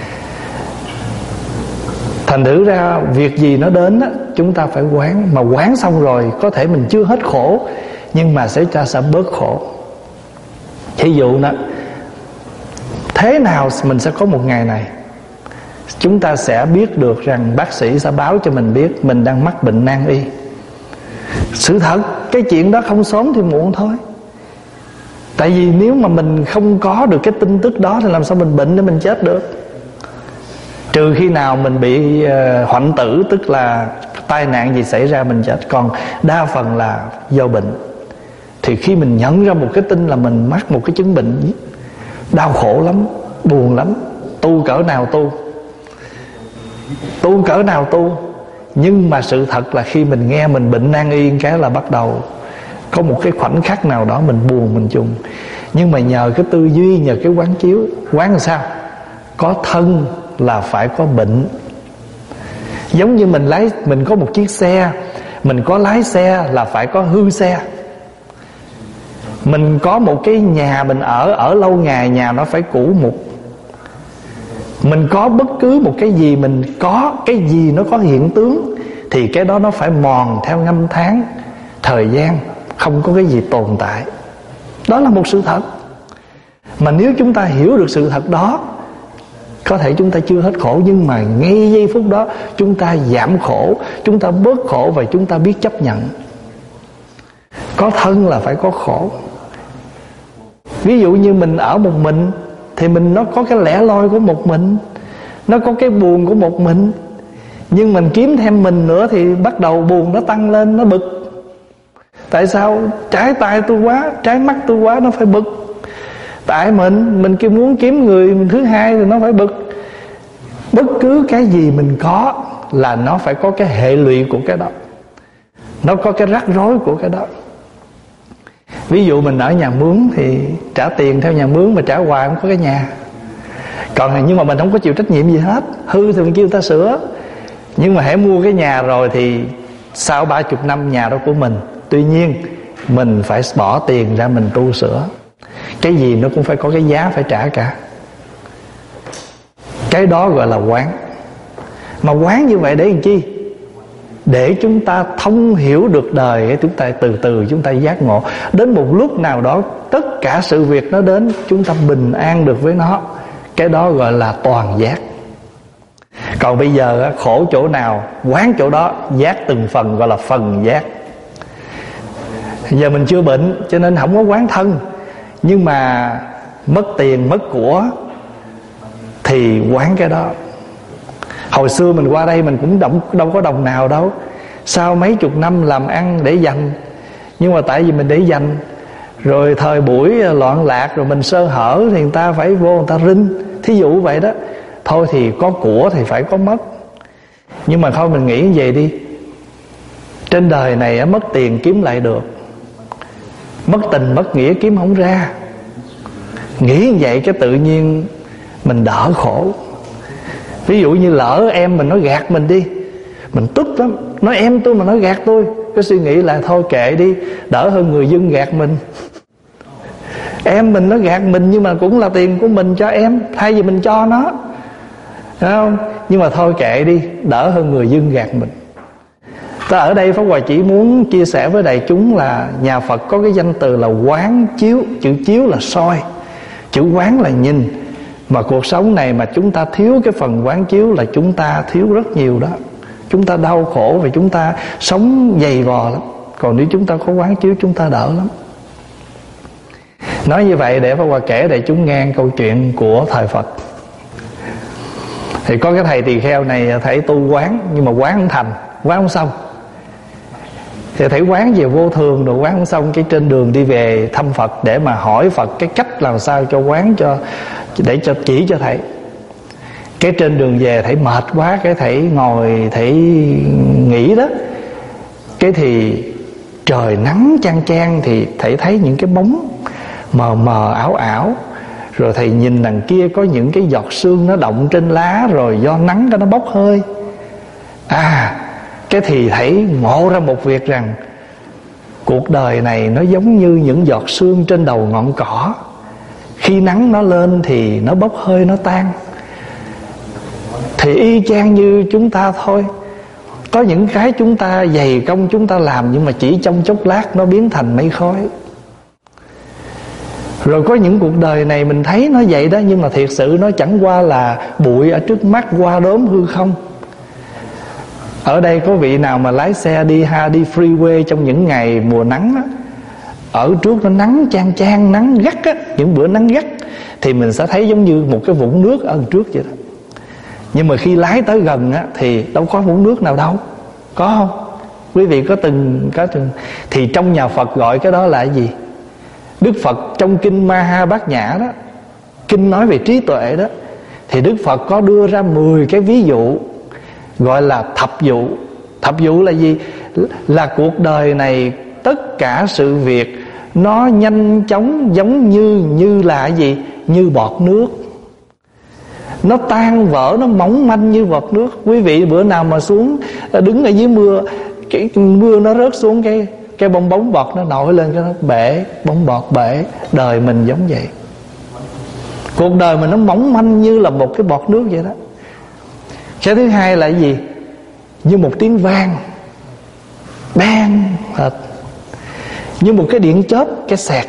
Thành thử ra việc gì nó đến á, chúng ta phải quán. Mà quán xong rồi có thể mình chưa hết khổ, nhưng mà sẽ bớt khổ. Thí dụ đó, thế nào mình sẽ có một ngày này chúng ta sẽ biết được rằng bác sĩ sẽ báo cho mình biết mình đang mắc bệnh nan y. Sự thật, cái chuyện đó không sớm thì muộn thôi. Tại vì nếu mà mình không có được cái tin tức đó thì làm sao mình bệnh để mình chết được. Trừ khi nào mình bị hoạn tử, tức là tai nạn gì xảy ra mình chết. Còn đa phần là do bệnh. Thì khi mình nhận ra một cái tin là mình mắc một cái chứng bệnh, đau khổ lắm, buồn lắm. Tu cỡ nào tu, tu cỡ nào tu. Nhưng mà sự thật là khi mình nghe mình bệnh nan y cái là bắt đầu có một cái khoảnh khắc nào đó mình buồn, mình chung. Nhưng mà nhờ cái tư duy, nhờ cái quán chiếu. Quán làm sao? Có thân là phải có bệnh. Giống như mình có một chiếc xe, mình có lái xe là phải có hư xe. Mình có một cái nhà mình ở lâu ngày, nhà nó phải cũ mục. Mình có bất cứ một cái gì, mình có cái gì nó có hiện tướng, thì cái đó nó phải mòn theo năm tháng, thời gian, không có cái gì tồn tại. Đó là một sự thật. Mà nếu chúng ta hiểu được sự thật đó, có thể chúng ta chưa hết khổ, nhưng mà ngay giây phút đó chúng ta giảm khổ, chúng ta bớt khổ và chúng ta biết chấp nhận. Có thân là phải có khổ. Ví dụ như mình ở một mình thì nó có cái lẻ loi của một mình, nó có cái buồn của một mình. Nhưng mình kiếm thêm mình nữa thì bắt đầu buồn nó tăng lên, nó bực. Tại sao? Trái tai tôi quá, trái mắt tôi quá, nó phải bực. Tại mình kêu muốn kiếm người thứ hai thì nó phải bực. Bất cứ cái gì mình có là nó phải có cái hệ lụy của cái đó, nó có cái rắc rối của cái đó. Ví dụ mình ở nhà mướn thì trả tiền theo nhà mướn, mà trả hoài không có cái nhà. Nhưng mà mình không có chịu trách nhiệm gì hết. Hư thì mình kêu người ta sửa. Nhưng mà hãy mua cái nhà rồi thì sau 30 năm nhà đó của mình. Tuy nhiên mình phải bỏ tiền ra mình tu sửa. Cái gì nó cũng phải có cái giá phải trả cả. Cái đó gọi là quán. Mà quán như vậy để làm chi? Để chúng ta thông hiểu được đời, chúng ta từ từ chúng ta giác ngộ. Đến một lúc nào đó tất cả sự việc nó đến, chúng ta bình an được với nó. Cái đó gọi là toàn giác. Còn bây giờ khổ chỗ nào quán chỗ đó, giác từng phần, gọi là phần giác. Giờ mình chưa bệnh cho nên không có quán thân. Nhưng mà mất tiền mất của thì quán cái đó. Hồi xưa mình qua đây mình cũng đâu có đồng nào đâu. Sau mấy chục năm làm ăn để dành. Nhưng mà tại vì mình để dành, rồi thời buổi loạn lạc, rồi mình sơ hở thì người ta phải vô người ta rinh. Thí dụ vậy đó. Thôi thì có của thì phải có mất. Nhưng mà thôi mình nghĩ như vậy đi. Trên đời này mất tiền kiếm lại được, mất tình mất nghĩa kiếm không ra. Nghĩ như vậy cái tự nhiên mình đỡ khổ. Ví dụ như lỡ em mình nó gạt mình đi, mình tức lắm. Nói em tôi mà nó gạt tôi, cái suy nghĩ là thôi kệ đi, đỡ hơn người dân gạt mình. Em mình nó gạt mình nhưng mà cũng là tiền của mình cho em, thay vì mình cho nó, phải không? Nhưng mà thôi kệ đi, đỡ hơn người dưng gạt mình. Ta ở đây Pháp Hòa chỉ muốn chia sẻ với đại chúng là nhà Phật có cái danh từ là quán chiếu. Chữ chiếu là soi, chữ quán là nhìn. Mà cuộc sống này mà chúng ta thiếu cái phần quán chiếu là chúng ta thiếu rất nhiều đó. Chúng ta đau khổ vì chúng ta sống dày vò lắm. Còn nếu chúng ta có quán chiếu chúng ta đỡ lắm. Nói như vậy để Pháp Hòa kể để chúng nghe câu chuyện của thời Phật. Thì có cái thầy tỳ kheo này thầy tu quán, nhưng mà quán không thành, quán không xong. Thì thầy quán về vô thường rồi quán không xong, cái trên đường đi về thăm Phật để mà hỏi Phật cái cách làm sao cho quán cho, để cho chỉ cho thầy. Cái trên đường về thầy mệt quá, cái thầy ngồi thầy nghỉ đó. Cái thì trời nắng chang chang, thì thầy thấy những cái bóng mờ mờ ảo ảo. Rồi thầy nhìn đằng kia có những cái giọt sương nó động trên lá, rồi do nắng nó bốc hơi. Cái thì thầy ngộ ra một việc rằng cuộc đời này nó giống như những giọt sương trên đầu ngọn cỏ. Khi nắng nó lên thì nó bốc hơi, nó tan. Thì y chang như chúng ta thôi. Có những cái chúng ta dày công chúng ta làm, nhưng mà chỉ trong chốc lát nó biến thành mây khói. Rồi có những cuộc đời này mình thấy nó vậy đó, nhưng mà thiệt sự nó chẳng qua là bụi ở trước mắt, qua đốm hư không. Ở đây có vị nào mà lái xe đi freeway trong những ngày mùa nắng á, ở trước nó nắng chang chang, nắng gắt á, những bữa nắng gắt thì mình sẽ thấy giống như một cái vũng nước ở trước vậy đó. Nhưng mà khi lái tới gần á thì đâu có vũng nước nào đâu, có không? Quý vị có từng thì trong nhà Phật gọi cái đó là cái gì? Đức Phật trong kinh Maha Bát Nhã đó, kinh nói về trí tuệ đó, thì Đức Phật có đưa ra 10 cái ví dụ gọi là thập dụ. Thập dụ là gì? Là cuộc đời này tất cả sự việc nó nhanh chóng giống như là gì? Như bọt nước. Nó tan vỡ, nó mỏng manh như bọt nước. Quý vị bữa nào mà xuống đứng ở dưới mưa, cái mưa nó rớt xuống, cái bong bóng bọt nó nổi lên, cái nó bể, bong bọt bể. Đời mình giống vậy. Cuộc đời mình nó mỏng manh như là một cái bọt nước vậy đó. Cái thứ hai là cái gì? Như một tiếng vang bang hệt, như một cái điện chớp, cái xẹt.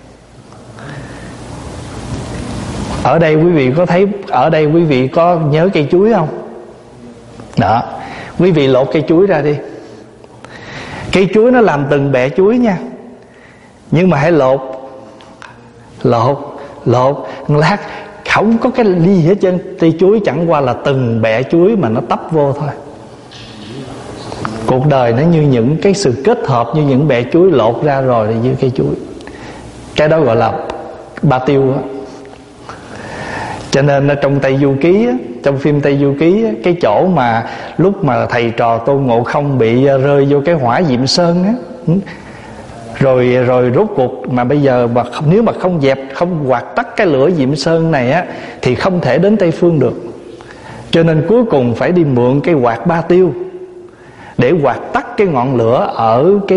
Ở đây quý vị có thấy, ở đây quý vị có nhớ cây chuối không? Đó, quý vị lột cây chuối ra đi. Cây chuối nó làm từng bẹ chuối nha, nhưng mà hãy lột lát không có cái ly hết trơn. Cây chuối chẳng qua là từng bẹ chuối mà nó tấp vô thôi. Cuộc đời nó như những cái sự kết hợp, như những bẹ chuối lột ra rồi là như cây chuối. Cái đó gọi là ba tiêu đó. Cho nên trong Tây Du Ký, trong phim Tây Du Ký, cái chỗ mà lúc mà thầy trò Tôn Ngộ Không bị rơi vô cái hỏa Diệm Sơn á, rồi rốt cuộc mà bây giờ mà nếu mà không dẹp, không quạt tắt cái lửa Diệm Sơn này á, thì không thể đến Tây Phương được. Cho nên cuối cùng phải đi mượn cái quạt ba tiêu để quạt tắt cái ngọn lửa ở cái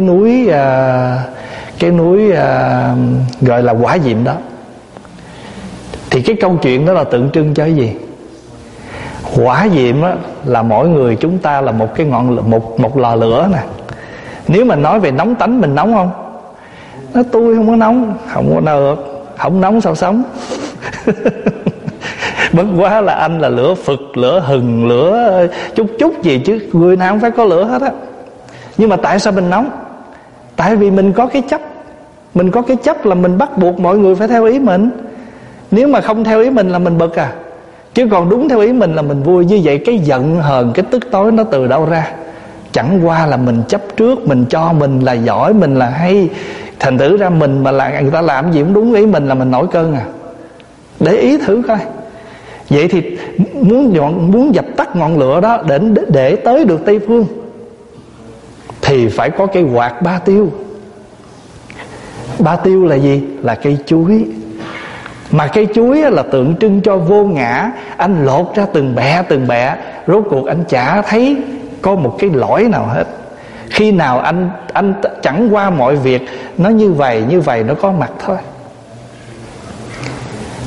núi gọi là hỏa Diệm đó. Thì cái câu chuyện đó là tượng trưng cho cái gì? Hỏa Diệm á, là mỗi người chúng ta là một cái ngọn, một lò lửa nè. Nếu mà nói về nóng tánh, mình nóng không? Nó tôi không có nóng, không có được, không nóng sao sống? Bất quá là anh là lửa phực, lửa hừng, lửa chút gì chứ người nào cũng phải có lửa hết á. Nhưng mà tại sao mình nóng? Tại vì mình có cái chấp. Mình có cái chấp là mình bắt buộc mọi người phải theo ý mình. Nếu mà không theo ý mình là mình bực à. Chứ còn đúng theo ý mình là mình vui. Như vậy cái giận hờn, cái tức tối nó từ đâu ra? Chẳng qua là mình chấp trước, mình cho mình là giỏi, mình là hay. Thành thử ra mình mà là người ta làm gì cũng đúng ý mình là mình nổi cơn à. Để ý thử coi. Vậy thì muốn dập tắt ngọn lửa đó để tới được Tây Phương thì phải có cây quạt ba tiêu. Ba tiêu là gì? Là cây chuối. Mà cây chuối là tượng trưng cho vô ngã. Anh lột ra từng bẹ, rốt cuộc anh chả thấy có một cái lỗi nào hết. Khi nào anh chẳng qua mọi việc nó như vậy nó có mặt thôi.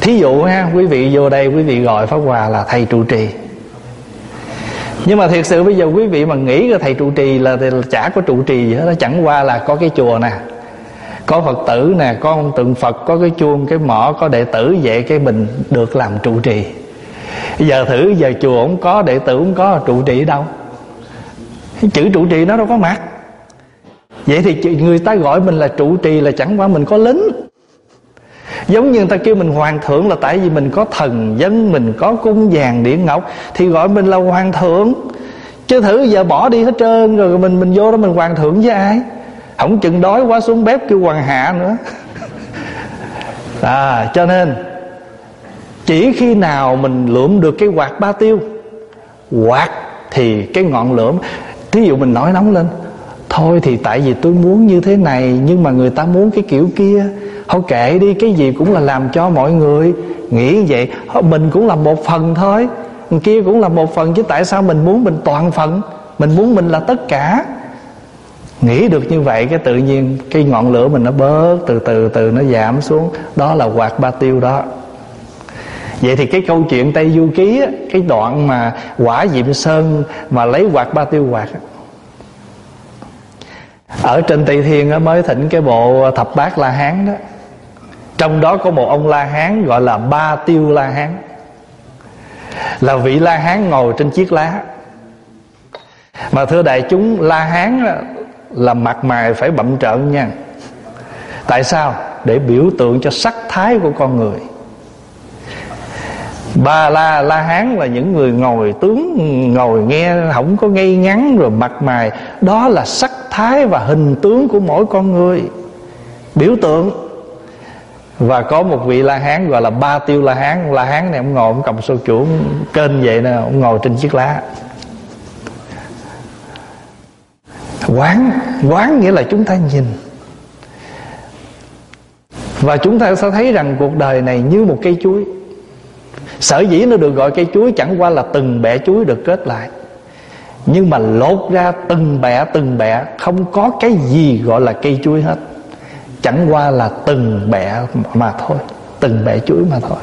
Thí dụ ha, quý vị vô đây quý vị gọi Pháp Hòa là thầy trụ trì, nhưng mà thiệt sự bây giờ quý vị mà nghĩ là thầy trụ trì là chả có trụ trì gì hết. Chẳng qua là có cái chùa nè, có Phật tử nè, có ông tượng Phật, có cái chuông, cái mõ, có đệ tử, vậy cái mình được làm trụ trì. Giờ thử giờ chùa không có, đệ tử không có, trụ trì ở đâu? Chữ trụ trì nó đâu có mặt. Vậy thì người ta gọi mình là trụ trì là chẳng qua mình có lính. Giống như người ta kêu mình hoàng thượng là tại vì mình có thần dân, mình có cung vàng điện ngọc thì gọi mình là hoàng thượng. Chứ thử giờ bỏ đi hết trơn rồi mình vô đó mình hoàng thượng với ai? Không chừng đói quá xuống bếp kêu hoàng hạ nữa. Cho nên chỉ khi nào mình lượm được cái quạt ba tiêu, quạt thì cái ngọn lửa. Thí dụ mình nổi nóng lên, thôi thì tại vì tôi muốn như thế này, nhưng mà người ta muốn cái kiểu kia. Thôi kệ đi, cái gì cũng là làm cho mọi người. Nghĩ vậy, mình cũng là một phần thôi, người kia cũng là một phần, chứ tại sao mình muốn mình toàn phần? Mình muốn mình là tất cả. Nghĩ được như vậy cái tự nhiên cái ngọn lửa mình nó bớt từ nó giảm xuống. Đó là quạt ba tiêu đó. Vậy thì cái câu chuyện Tây Du Ký á, cái đoạn mà Quả Diệm Sơn mà lấy quạt ba tiêu quạt á, ở trên Tây Thiên á, mới thỉnh cái bộ Thập Bát La Hán đó. Trong đó có một ông La Hán gọi là Ba Tiêu La Hán, là vị La Hán ngồi trên chiếc lá. Mà thưa đại chúng, La Hán là mặt mày phải bặm trợn nha. Tại sao? Để biểu tượng cho sắc thái của con người. Ba La Hán là những người ngồi tướng, ngồi nghe không có ngây ngắn rồi mặt mày. Đó là sắc thái và hình tướng của mỗi con người, biểu tượng. Và có một vị La Hán gọi là Ba Tiêu La Hán. La Hán này ông ngồi, ông cầm sâu chuỗi kênh vậy nè, ông ngồi trên chiếc lá. Quán nghĩa là chúng ta nhìn. Và chúng ta sẽ thấy rằng cuộc đời này như một cây chuối. Sở dĩ nó được gọi cây chuối chẳng qua là từng bẹ chuối được kết lại, nhưng mà lột ra từng bẹ, không có cái gì gọi là cây chuối hết. Chẳng qua là từng bẹ mà thôi, từng bẹ chuối mà thôi.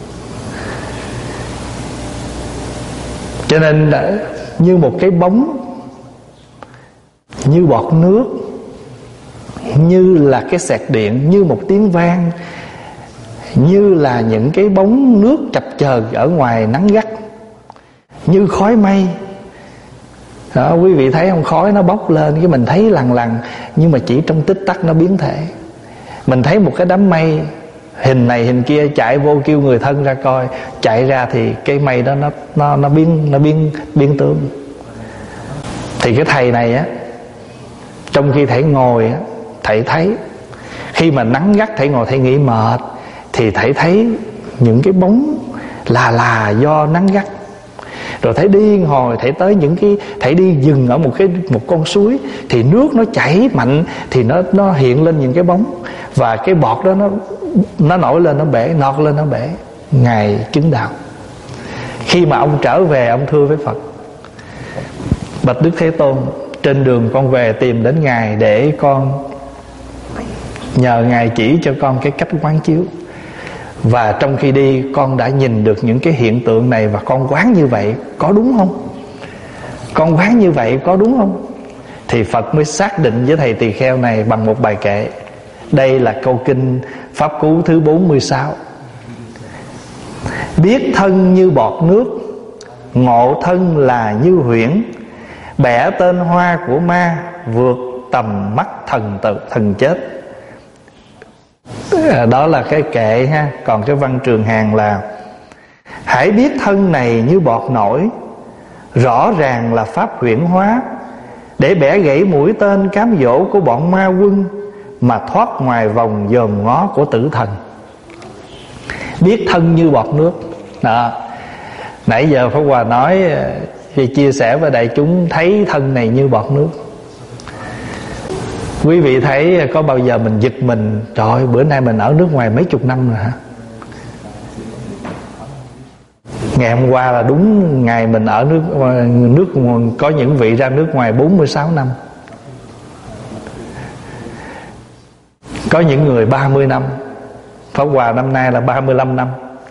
Cho nên như một cái bóng, như bọt nước, như là cái sẹt điện, như một tiếng vang, như là những cái bóng nước chập chờn ở ngoài nắng gắt, như khói mây đó. Quý vị thấy không, khói nó bốc lên cái mình thấy lằn lằn, nhưng mà chỉ trong tích tắc nó biến thể. Mình thấy một cái đám mây hình này hình kia, chạy vô kêu người thân ra coi, chạy ra thì cái mây đó nó biến tướng. Thì cái thầy này á, trong khi thầy ngồi á, thầy thấy khi mà nắng gắt thầy ngồi thầy nghỉ mệt, thì thầy thấy những cái bóng là do nắng gắt. Rồi thầy đi hồi thầy tới những cái, thầy đi dừng ở một con suối, thì nước nó chảy mạnh, thì nó hiện lên những cái bóng, và cái bọt đó nó nổi lên, nó bể, nọt lên, nó bể. Ngài chứng đạo. Khi mà ông trở về, ông thưa với Phật: bạch Đức Thế Tôn, trên đường con về tìm đến Ngài để con nhờ Ngài chỉ cho con cái cách quán chiếu. Và trong khi đi con đã nhìn được những cái hiện tượng này, và con quán như vậy có đúng không? Con quán như vậy có đúng không? Thì Phật mới xác định với thầy tỳ kheo này bằng một bài kệ. Đây là câu kinh Pháp Cú thứ 46. Biết thân như bọt nước, ngộ thân là như huyễn, bẻ tên hoa của ma, vượt tầm mắt thần chết. Đó là cái kệ ha. Còn cái văn Trường Hàn là: hãy biết thân này như bọt nổi, rõ ràng là pháp huyễn hóa, để bẻ gãy mũi tên cám dỗ của bọn ma quân, mà thoát ngoài vòng dòm ngó của tử thần. Biết thân như bọt nước đó. Nãy giờ Pháp Hòa nói thì chia sẻ với đại chúng thấy thân này như bọt nước. Quý vị thấy có bao giờ mình giật mình, trời ơi, bữa nay mình ở nước ngoài mấy chục năm rồi hả? Ngày hôm qua là đúng ngày mình ở nước có những vị ra nước ngoài 46 năm. Có những người 30 năm. Pháp Hòa năm nay là 35 năm.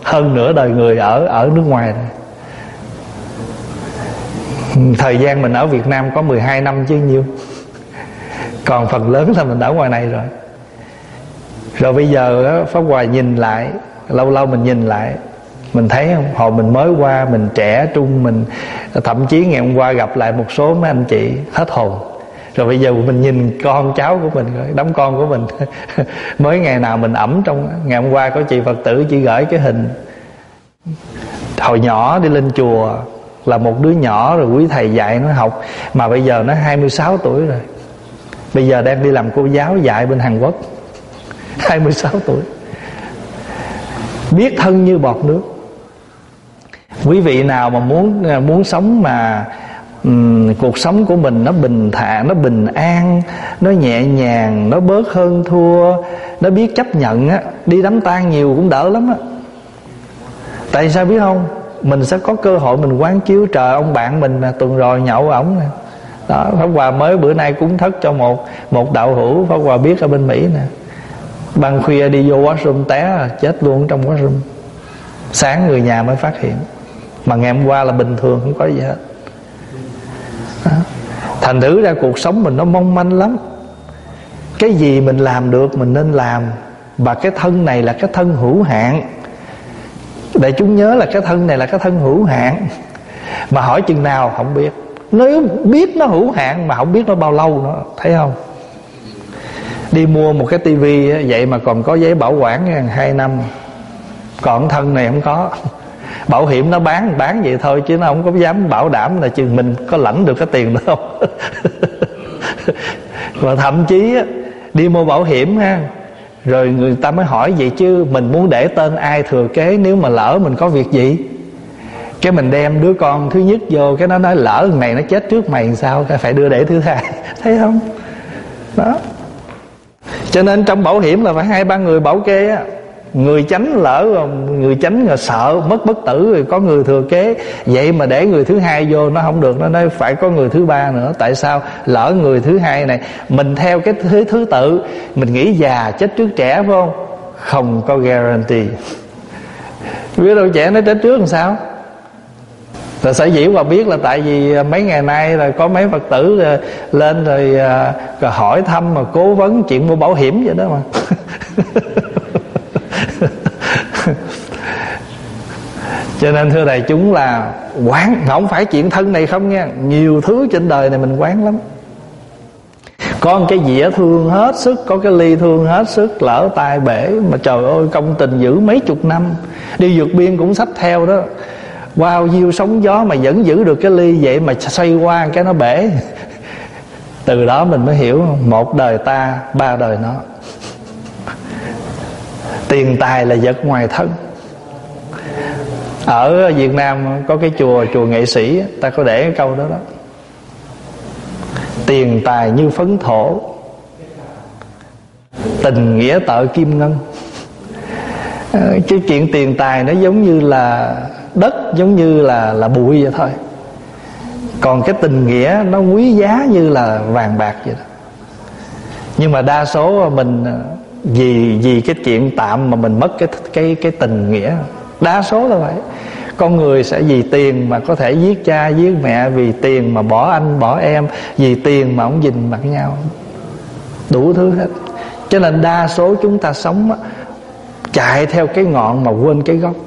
hơn nửa đời người ở nước ngoài rồi. Thời gian mình ở Việt Nam có 12 năm chứ nhiêu, còn phần lớn là mình ở ngoài này rồi. Rồi bây giờ đó, Pháp Hòa nhìn lại, lâu lâu mình nhìn lại, mình thấy không, hồi mình mới qua, mình trẻ trung, mình thậm chí ngày hôm qua gặp lại một số mấy anh chị hết hồn. Rồi bây giờ mình nhìn con cháu của mình, đám con của mình mới ngày nào mình ẵm trong. Ngày hôm qua có chị Phật tử chỉ gửi cái hình hồi nhỏ đi lên chùa, là một đứa nhỏ rồi quý thầy dạy nó học, mà bây giờ nó 26 tuổi rồi, bây giờ đang đi làm cô giáo dạy bên Hàn Quốc. 26 tuổi, biết thân như bọt nước. Quý vị nào mà muốn sống mà cuộc sống của mình nó bình thản, nó bình an, nó nhẹ nhàng, nó bớt hơn thua, nó biết chấp nhận á, đi đám tang nhiều cũng đỡ lắm á. Tại sao biết không? Mình sẽ có cơ hội mình quán chiếu. Trời, ông bạn mình tuần rồi nhậu ổng nè đó. Pháp Hòa mới bữa nay cúng thất cho một đạo hữu Pháp Hòa biết ở bên Mỹ nè, ban khuya đi vô washroom té chết luôn trong washroom. Sáng người nhà mới phát hiện, mà ngày hôm qua là bình thường, không có gì hết đó. Thành thử ra cuộc sống mình nó mong manh lắm. Cái gì mình làm được mình nên làm. Và cái thân này là cái thân hữu hạn. Để chúng nhớ là cái thân này là cái thân hữu hạn. Mà hỏi chừng nào không biết. Nếu biết nó hữu hạn mà không biết nó bao lâu nữa, thấy không? Đi mua một cái tivi vậy mà còn có giấy bảo quản 2 năm, còn thân này không có. Bảo hiểm nó bán vậy thôi, chứ nó không có dám bảo đảm là chừng mình có lãnh được cái tiền đó không. Và thậm chí đi mua bảo hiểm ha, rồi người ta mới hỏi vậy chứ mình muốn để tên ai thừa kế nếu mà lỡ mình có việc gì. Cái mình đem đứa con thứ nhất vô, cái nó nói lỡ thằng này nó chết trước mày sao, phải đưa để thứ hai. Thấy không đó. Cho nên trong bảo hiểm là phải 2-3 người bảo kê á. Người chánh lỡ, người chánh là sợ mất bất tử rồi có người thừa kế. Vậy mà để người thứ hai vô nó không được, nó nói phải có người thứ ba nữa. Tại sao? Lỡ người thứ hai này mình theo cái thứ tự, mình nghĩ già chết trước trẻ phải không? Không có guarantee. Biết đâu trẻ nó chết trước làm sao. Rồi sở dĩ Hòa biết là tại vì mấy ngày nay là có mấy Phật tử lên rồi hỏi thăm mà cố vấn chuyện mua bảo hiểm vậy đó mà. Cho nên thưa đại chúng là quán, không phải chuyện thân này không nha, nhiều thứ trên đời này mình quán lắm. Có một cái dĩa thương hết sức, có cái ly thương hết sức, lỡ tay bể mà trời ơi công tình giữ mấy chục năm, đi vượt biên cũng xách theo đó, bao nhiêu sóng gió mà vẫn giữ được cái ly, vậy mà xoay qua cái nó bể. Từ đó mình mới hiểu một đời ta 3 đời nó. Tiền tài là vật ngoài thân. Ở Việt Nam có cái chùa Nghệ Sĩ, ta có để cái câu đó đó: tiền tài như phấn thổ, tình nghĩa tợ kim ngân. Cái chuyện tiền tài nó giống như là đất, giống như là bụi vậy thôi. Còn cái tình nghĩa nó quý giá như là vàng bạc vậy đó. Nhưng mà đa số mình vì cái chuyện tạm mà mình mất cái tình nghĩa. Đa số là vậy. Con người sẽ vì tiền mà có thể giết cha giết mẹ, vì tiền mà bỏ anh bỏ em, vì tiền mà không nhìn mặt nhau, đủ thứ hết. Cho nên đa số chúng ta sống chạy theo cái ngọn mà quên cái gốc.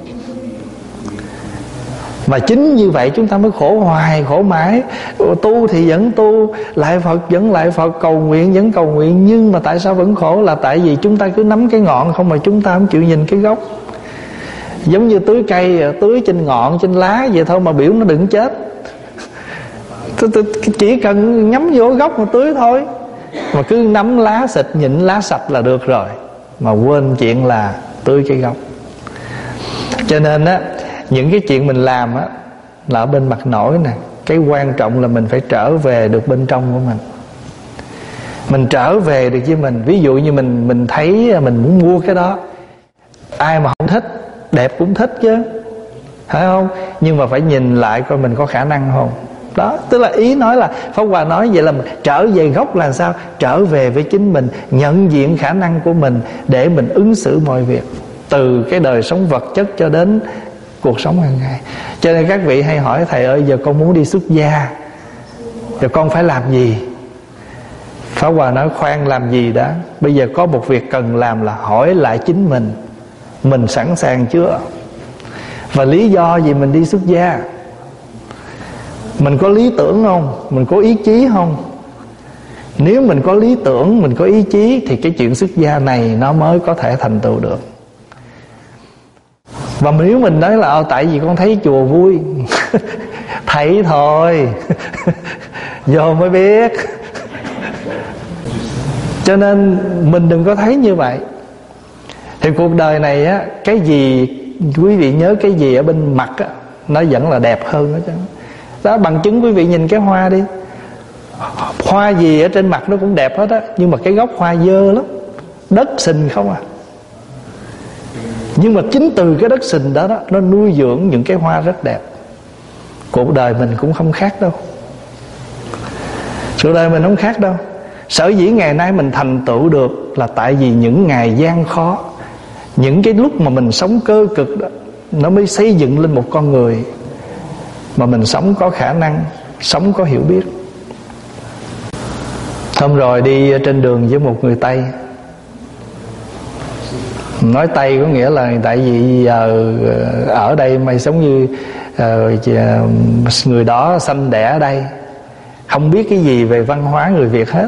Và chính như vậy chúng ta mới khổ hoài khổ mãi. Tu thì vẫn tu, lại Phật vẫn lại Phật, cầu nguyện vẫn cầu nguyện. Nhưng mà tại sao vẫn khổ? Là tại vì chúng ta cứ nắm cái ngọn không, mà chúng ta không chịu nhìn cái gốc. Giống như tưới cây, tưới trên ngọn trên lá vậy thôi mà biểu nó đừng chết. Chỉ cần nhắm vô gốc mà tưới thôi. Mà cứ nắm lá xịt, nhịn lá sạch là được rồi, mà quên chuyện là tưới cái gốc. Cho nên á, những cái chuyện mình làm á là ở bên mặt nổi nè. Cái quan trọng là mình phải trở về được bên trong của mình. Mình trở về được với mình. Ví dụ như mình thấy mình muốn mua cái đó, ai mà không thích, đẹp cũng thích chứ, phải không? Nhưng mà phải nhìn lại coi mình có khả năng không. Đó, tức là ý nói là Pháp Hòa nói vậy là mình trở về gốc là sao? Trở về với chính mình, nhận diện khả năng của mình để mình ứng xử mọi việc. từ cái đời sống vật chất cho đến cuộc sống hàng ngày. Cho nên các vị hay hỏi thầy ơi, giờ con muốn đi xuất gia, giờ con phải làm gì? Pháp Hòa nói khoan làm gì đã. Bây giờ có một việc cần làm là hỏi lại chính mình sẵn sàng chưa? Và lý do gì mình đi xuất gia? Mình có lý tưởng không? Mình có ý chí không? Nếu mình có lý tưởng, mình có ý chí thì cái chuyện xuất gia này nó mới có thể thành tựu được. Và nếu mình nói là tại vì con thấy chùa vui thấy thôi vô mới biết. Cho nên mình đừng có thấy như vậy. Thì cuộc đời này á, cái gì quý vị nhớ, cái gì ở bên mặt á, nó vẫn là đẹp hơn đó chứ. Đó, bằng chứng quý vị nhìn cái hoa đi, hoa gì ở trên mặt nó cũng đẹp hết á, nhưng mà cái gốc hoa dơ lắm, đất sình không à. Nhưng mà chính từ cái đất sình đó, nó nuôi dưỡng những cái hoa rất đẹp. Cuộc đời mình cũng không khác đâu. Cuộc đời mình không khác đâu. Sở dĩ ngày nay mình thành tựu được là tại vì những ngày gian khó, những cái lúc mà mình sống cơ cực đó, nó mới xây dựng lên một con người mà mình sống có khả năng, sống có hiểu biết. Hôm rồi đi trên đường với một người Tây. Nói Tây có nghĩa là tại vì giờ ở đây mày sống như người đó sanh đẻ ở đây, không biết cái gì về văn hóa người Việt hết.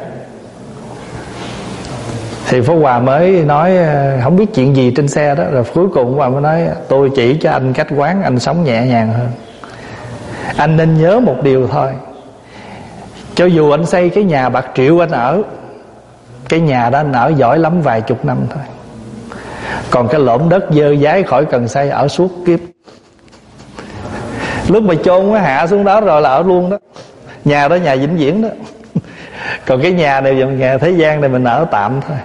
Thì Pháp Hòa mới nói không biết chuyện gì trên xe đó. Rồi cuối cùng Pháp Hòa mới nói tôi chỉ cho anh cách quán anh sống nhẹ nhàng hơn. Anh nên nhớ một điều thôi, cho dù anh xây cái nhà bạc triệu anh ở, cái nhà đó anh ở giỏi lắm vài chục năm thôi. Còn cái lỗm đất dơ dái khỏi cần xây ở suốt kiếp. Lúc mà chôn nó hạ xuống đó rồi là ở luôn đó. Nhà đó nhà vĩnh viễn đó. Còn cái nhà này nhà thế gian này mình ở tạm thôi.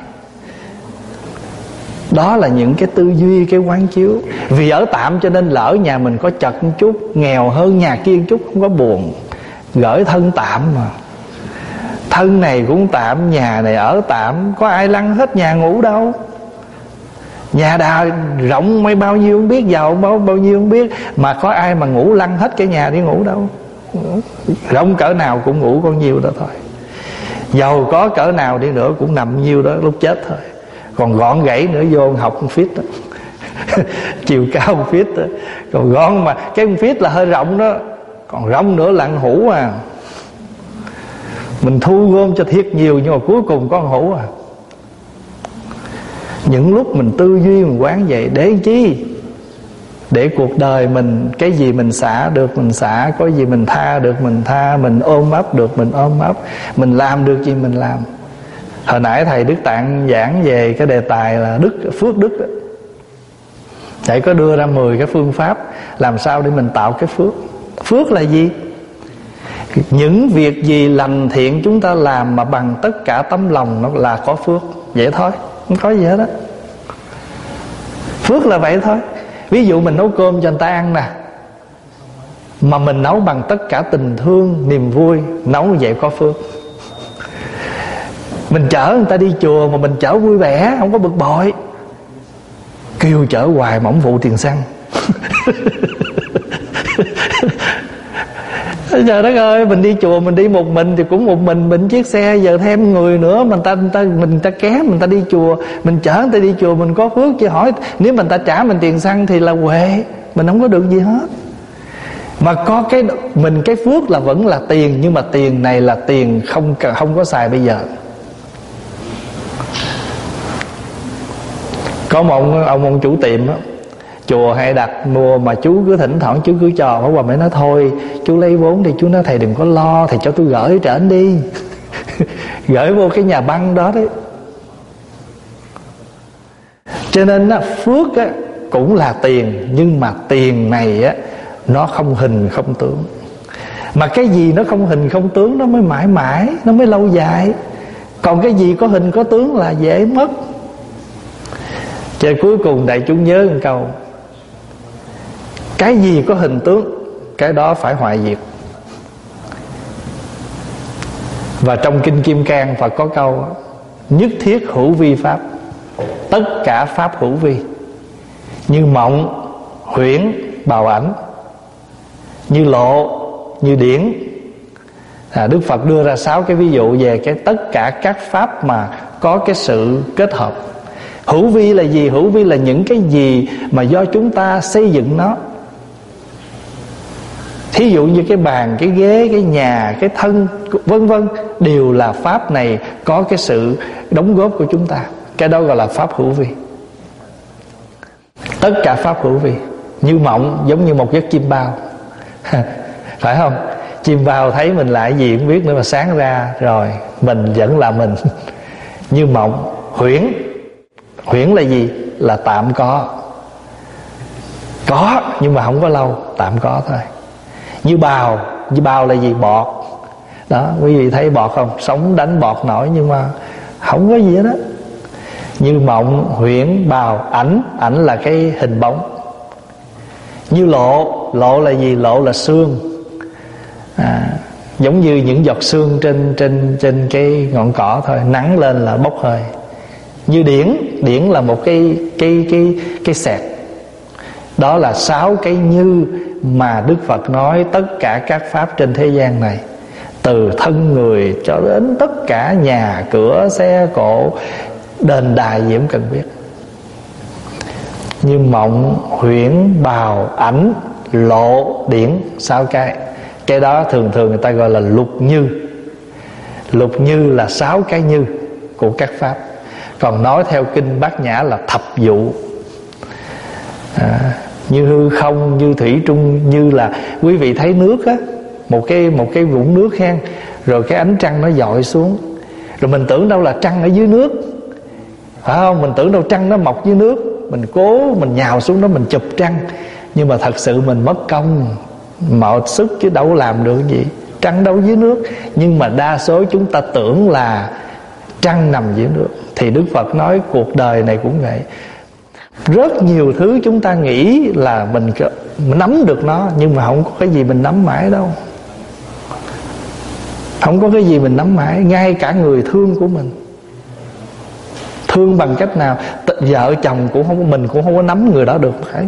Đó là những cái tư duy, cái quán chiếu. Vì ở tạm cho nên lỡ nhà mình có chật một chút, nghèo hơn nhà kia một chút không có buồn. Gửi thân tạm mà. Thân này cũng tạm, nhà này ở tạm. Có ai lăn hết nhà ngủ đâu. Nhà đào rộng mấy bao nhiêu không biết, giàu bao nhiêu không biết, mà có ai mà ngủ lăn hết cái nhà đi ngủ đâu. Rộng cỡ nào cũng ngủ con nhiêu đó thôi. Giàu có cỡ nào đi nữa cũng nằm nhiêu đó lúc chết thôi. Còn gọn gãy nữa vô học 1 feet đó. Chiều cao 1 feet đó. Còn gọn mà cái 1 feet là hơi rộng đó, còn rộng nữa là ăn hũ à. Mình thu gom cho thiệt nhiều nhưng mà cuối cùng có ăn hũ à. Những lúc mình tư duy mình quán vậy để chi? Để cuộc đời mình, cái gì mình xả được mình xả, có gì mình tha được mình tha, mình ôm ấp được mình ôm ấp, mình làm được gì mình làm. Hồi nãy thầy Đức Tạng giảng về cái đề tài là đức, phước đức đó. Thầy có đưa ra 10 cái phương pháp làm sao để mình tạo cái phước. Phước là gì? Những việc gì lành thiện chúng ta làm mà bằng tất cả tấm lòng nó là có phước. Vậy thôi, không có gì hết á. Phước là vậy thôi. Ví dụ mình nấu cơm cho người ta ăn nè, mà mình nấu bằng tất cả tình thương, niềm vui, nấu như vậy có phước. Mình chở người ta đi chùa mà mình chở vui vẻ, không có bực bội. Kêu chở hoài mà không phụ tiền xăng. Trời đất ơi, mình đi chùa mình đi một mình thì cũng một mình chiếc xe, giờ thêm người nữa mà người ta kém, mình ta đi chùa, mình chở người ta đi chùa mình có phước chứ. Hỏi nếu mình ta trả mình tiền xăng thì là huệ, mình không có được gì hết. Mà có cái phước là vẫn là tiền, nhưng mà tiền này là tiền không có xài bây giờ. Có một ông chủ tiệm đó, chùa hay đặt mua mà chú cứ thỉnh thoảng chú cứ cho. Pháp Hòa mới nói thôi chú lấy vốn đi. Chú nói thầy đừng có lo, thầy cho tôi gửi trển đi. Gửi vô cái nhà băng đó đấy. Cho nên á, phước á, cũng là tiền, nhưng mà tiền này á, nó không hình không tướng. Mà cái gì nó không hình không tướng nó mới mãi mãi, nó mới lâu dài. Còn cái gì có hình có tướng là dễ mất. Cho cuối cùng đại chúng nhớ một câu: cái gì có hình tướng, cái đó phải hoại diệt. Và trong Kinh Kim Cang Phật có câu: nhất thiết hữu vi pháp, tất cả pháp hữu vi. như mộng, huyễn, bào ảnh, như lộ, như điển. Đức Phật đưa ra 6 cái ví dụ về tất cả các pháp mà có cái sự kết hợp. Hữu vi là gì? Hữu vi là những cái gì mà do chúng ta xây dựng nó. Thí dụ như cái bàn, cái ghế, cái nhà, cái thân, vân vân, đều là pháp này có cái sự đóng góp của chúng ta. Cái đó gọi là pháp hữu vi. Tất cả pháp hữu vi. Như mộng giống như một giấc chim bao phải không? Chim bao thấy mình là cái gì không biết nữa, mà sáng ra rồi mình vẫn là mình. Như mộng. Huyễn. Huyễn là gì? Là tạm có nhưng mà không có lâu, tạm có thôi. Như bào. Như bào là gì? Bọt. Đó, quý vị thấy bọt không? Sống đánh bọt nổi nhưng mà không có gì hết đó. Như mộng, huyễn, bào, ảnh. Ảnh là cái hình bóng. Như lộ. Lộ là gì? Lộ là sương. Giống như những giọt sương trên cái ngọn cỏ thôi, nắng lên là bốc hơi. Như điển. Điển là một cái sẹt. Đó là 6 cái như mà Đức Phật nói tất cả các pháp trên thế gian này, từ thân người cho đến tất cả nhà cửa, xe cộ, đền đài gì cũng cần biết. Như mộng, huyễn, bào, ảnh, lộ, điển. 6 cái đó thường người ta gọi là lục như. Lục như là 6 cái như của các pháp. Còn nói theo kinh Bát Nhã là thập dụ. Như hư không, như thủy trung. Như là quý vị thấy nước á, một cái vũng nước hen, rồi cái ánh trăng nó dọi xuống, rồi mình tưởng đâu là trăng ở dưới nước, phải không? Mình tưởng đâu trăng nó mọc dưới nước, mình cố mình nhào xuống đó mình chụp trăng, nhưng mà thật sự mình mất công mọi sức chứ đâu làm được gì. Trăng đâu dưới nước. Nhưng mà đa số chúng ta tưởng là trăng nằm dưới nước. Thì Đức Phật nói cuộc đời này cũng vậy. Rất nhiều thứ chúng ta nghĩ là mình nắm được nó, nhưng mà không có cái gì mình nắm mãi đâu. Không có cái gì mình nắm mãi. Ngay cả người thương của mình, thương bằng cách nào? Vợ chồng cũng không, mình cũng không có nắm người đó được mãi.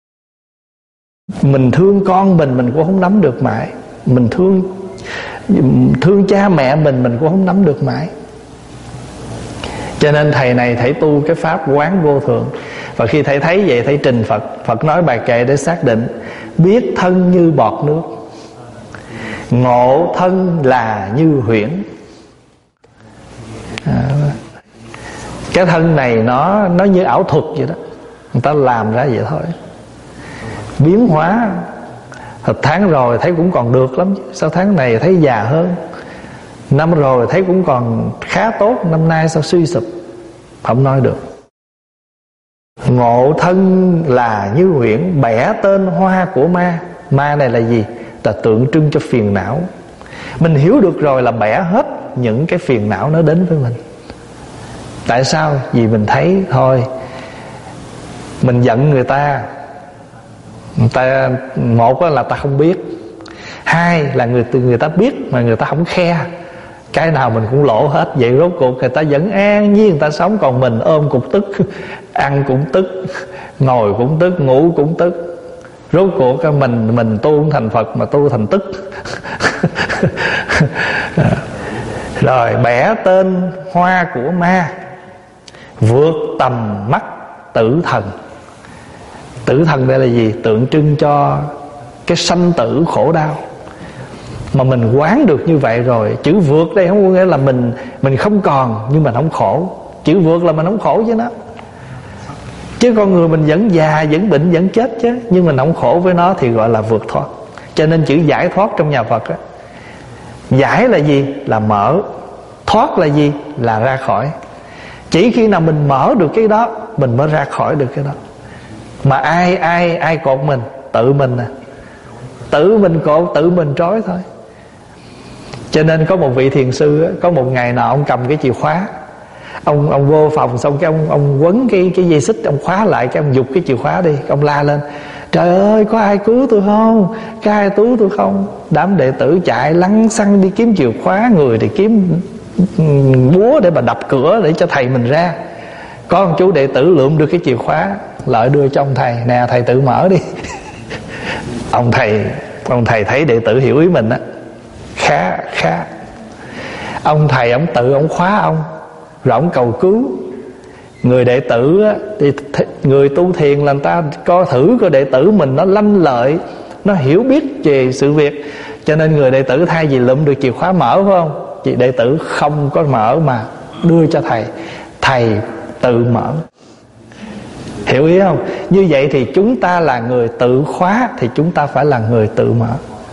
Mình thương con mình cũng không nắm được mãi. Mình thương cha mẹ mình cũng không nắm được mãi. Cho nên thầy này thầy tu cái pháp quán vô thường. Và khi thầy thấy vậy, thầy trình Phật. Phật nói bài kệ để xác định: biết thân như bọt nước, ngộ thân là như huyễn. Cái thân này nó như ảo thuật vậy đó. Người ta làm ra vậy thôi. Biến hóa. Thật tháng rồi thấy cũng còn được lắm, sao tháng này thấy già hơn, năm rồi thấy cũng còn khá tốt, năm nay sao suy sụp. Không nói được. Ngộ thân là như huyễn, bẻ tên hoa của ma. Ma này là gì? Là tượng trưng cho phiền não. Mình hiểu được rồi là bẻ hết những cái phiền não nó đến với mình. Tại sao? Vì mình thấy thôi, mình giận người ta, một là ta không biết, hai là người ta biết mà người ta không khe. Cái nào mình cũng lỗ hết. Vậy rốt cuộc người ta vẫn an nhiên người ta sống, còn mình ôm cục tức, ăn cũng tức, ngồi cũng tức, ngủ cũng tức. Rốt cuộc mình tu không thành Phật mà tu thành tức. Rồi bẻ tên hoa của ma, vượt tầm mắt tử thần. Tử thần đây là gì? Tượng trưng cho cái sanh tử khổ đau. Mà mình quán được như vậy rồi, chữ vượt đây không có nghĩa là mình không còn nhưng mình không khổ. Chữ vượt là mình không khổ với nó. Chứ con người mình vẫn già, vẫn bệnh, vẫn chết chứ, nhưng mình không khổ với nó thì gọi là vượt thoát. Cho nên chữ giải thoát trong nhà Phật á, giải là gì? Là mở. Thoát là gì? Là ra khỏi. Chỉ khi nào mình mở được cái đó, mình mới ra khỏi được cái đó. Mà ai cột mình? Tự mình à. Tự mình cột, tự mình trói thôi. Cho nên có một vị thiền sư á, có một ngày nọ ông cầm cái chìa khóa, ông vô phòng xong cái ông quấn cái dây xích, ông khóa lại, cái ông giục cái chìa khóa đi. Ông la lên: trời ơi, có ai cứu tôi không? Có ai cứu tôi không? Đám đệ tử chạy lăn xăng đi kiếm chìa khóa, người thì kiếm búa để mà đập cửa để cho thầy mình ra. Có một chú đệ tử lượm được cái chìa khóa, Lợi đưa cho ông thầy: nè thầy tự mở đi. Ông thầy thấy đệ tử hiểu ý mình á, khá. Ông thầy ông tự ông khóa ông, rồi ông cầu cứu. Người đệ tử á, thì người tu thiền là người ta coi thử coi đệ tử mình nó lanh lợi, nó hiểu biết về sự việc, cho nên người đệ tử thay vì lụm được chìa khóa mở, phải không? Chị đệ tử không có mở mà đưa cho thầy, thầy tự mở. Hiểu ý không? Như vậy thì chúng ta là người tự khóa thì chúng ta phải là người tự mở.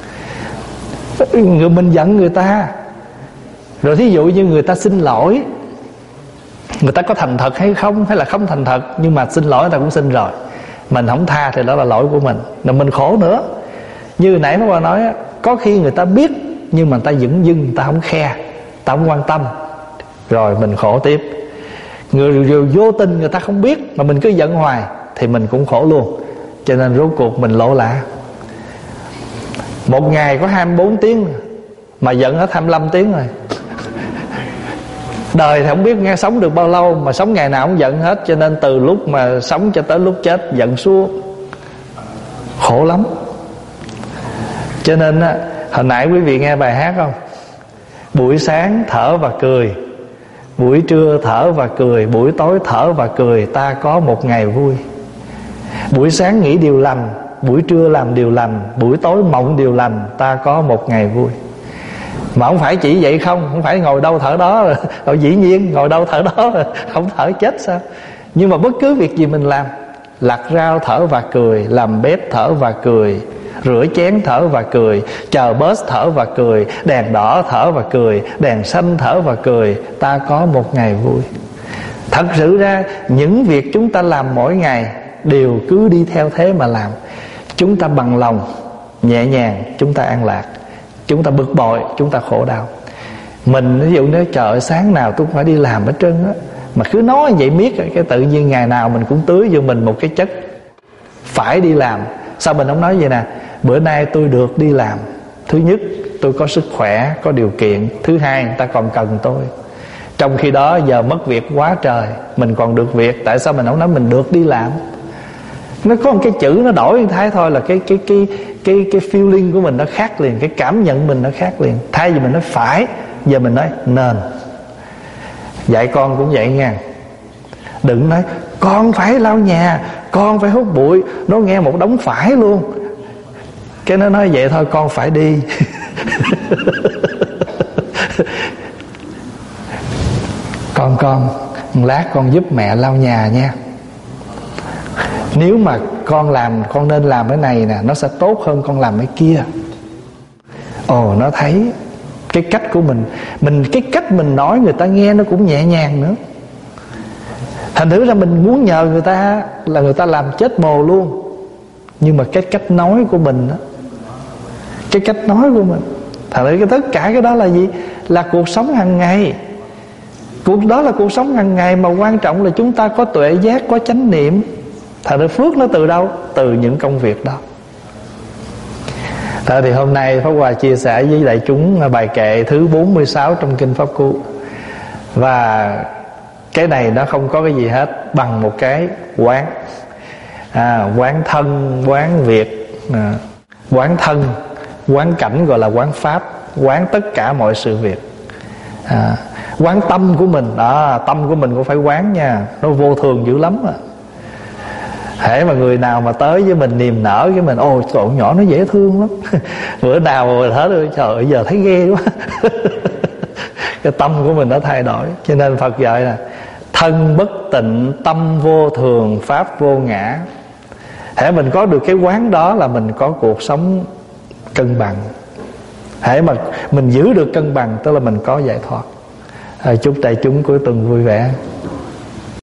Mình giận người ta, rồi thí dụ như người ta xin lỗi, người ta có thành thật hay không, hay là không thành thật, nhưng mà xin lỗi người ta cũng xin rồi, mình không tha thì đó là lỗi của mình, là mình khổ nữa. Như nãy Pháp Hòa nói, có khi người ta biết nhưng mà người ta dửng dưng, người ta không khe, người ta không quan tâm, rồi mình khổ tiếp. Người vô tình người ta không biết mà mình cứ giận hoài thì mình cũng khổ luôn. Cho nên rốt cuộc mình lỗ lã. Một ngày có 24 tiếng mà giận hết 25 tiếng rồi. Đời thì không biết nghe sống được bao lâu, mà sống ngày nào cũng giận hết. Cho nên từ lúc mà sống cho tới lúc chết giận suốt, khổ lắm. Cho nên hồi nãy quý vị nghe bài hát không? Buổi sáng thở và cười, buổi trưa thở và cười, buổi tối thở và cười, ta có một ngày vui. Buổi sáng nghĩ điều lành, buổi trưa làm điều lành, buổi tối mộng điều lành, ta có một ngày vui. Mà không phải chỉ vậy không phải ngồi đâu thở đó rồi dĩ nhiên ngồi đâu thở đó rồi, không thở chết sao. Nhưng mà bất cứ việc gì mình làm, lặt rau thở và cười, làm bếp thở và cười, rửa chén thở và cười, chờ bus thở và cười, đèn đỏ thở và cười, đèn xanh thở và cười, ta có một ngày vui. Thật sự ra những việc chúng ta làm mỗi ngày đều cứ đi theo thế mà làm. Chúng ta bằng lòng, nhẹ nhàng, chúng ta an lạc. Chúng ta bực bội, chúng ta khổ đau. Mình ví dụ nếu trời ơi, sáng nào tôi cũng phải đi làm hết trơn á, mà cứ nói vậy miết, cái tự nhiên ngày nào mình cũng tưới vô mình một cái chất phải đi làm. Sao mình không nói vậy nè? Bữa nay tôi được đi làm. Thứ nhất, tôi có sức khỏe, có điều kiện. Thứ hai, người ta còn cần tôi. Trong khi đó giờ mất việc quá trời, mình còn được việc. Tại sao mình không nói mình được đi làm? Nó có một cái chữ nó đổi như thế thôi là cái feeling của mình nó khác liền, cái cảm nhận mình nó khác liền. Thay vì mình nói phải, giờ mình nói nên. Dạy con cũng vậy nha. Đừng nói con phải lau nhà, con phải hút bụi. Nó nghe một đống phải luôn. Cái nó nói vậy thôi, con phải đi. Con lát con giúp mẹ lau nhà nha. Nếu mà con làm, con nên làm cái này nè, nó sẽ tốt hơn con làm cái kia. Ồ, nó thấy cái cách của mình cái cách mình nói người ta nghe nó cũng nhẹ nhàng nữa. Thành thử ra mình muốn nhờ người ta là người ta làm chết mồ luôn. Nhưng mà cái cách nói của mình đó, cái cách nói của mình, thành thử tất cả cái đó là gì? Là cuộc sống hàng ngày. Đó là cuộc sống hàng ngày, mà quan trọng là chúng ta có tuệ giác, có chánh niệm. Thật ra phước nó từ đâu? Từ những công việc đó. Thật thì hôm nay Pháp Hòa chia sẻ với đại chúng bài kệ thứ 46 trong Kinh Pháp Cú. Và cái này nó không có cái gì hết bằng một cái quán. Quán thân, quán việc, quán thân, quán cảnh, gọi là quán pháp, quán tất cả mọi sự việc. Quán tâm của mình, tâm của mình cũng phải quán nha. Nó vô thường dữ lắm à. Hễ mà người nào mà tới với mình niềm nở với mình, ôi cậu nhỏ nó dễ thương lắm. Bữa nào mà hết rồi, trời ơi giờ thấy ghê quá. Cái tâm của mình nó thay đổi. Cho nên Phật dạy là thân bất tịnh, tâm vô thường, pháp vô ngã. Hễ mình có được cái quán đó là mình có cuộc sống cân bằng. Hễ mà mình giữ được cân bằng tức là mình có giải thoát. Chúc đại chúng cuối tuần vui vẻ.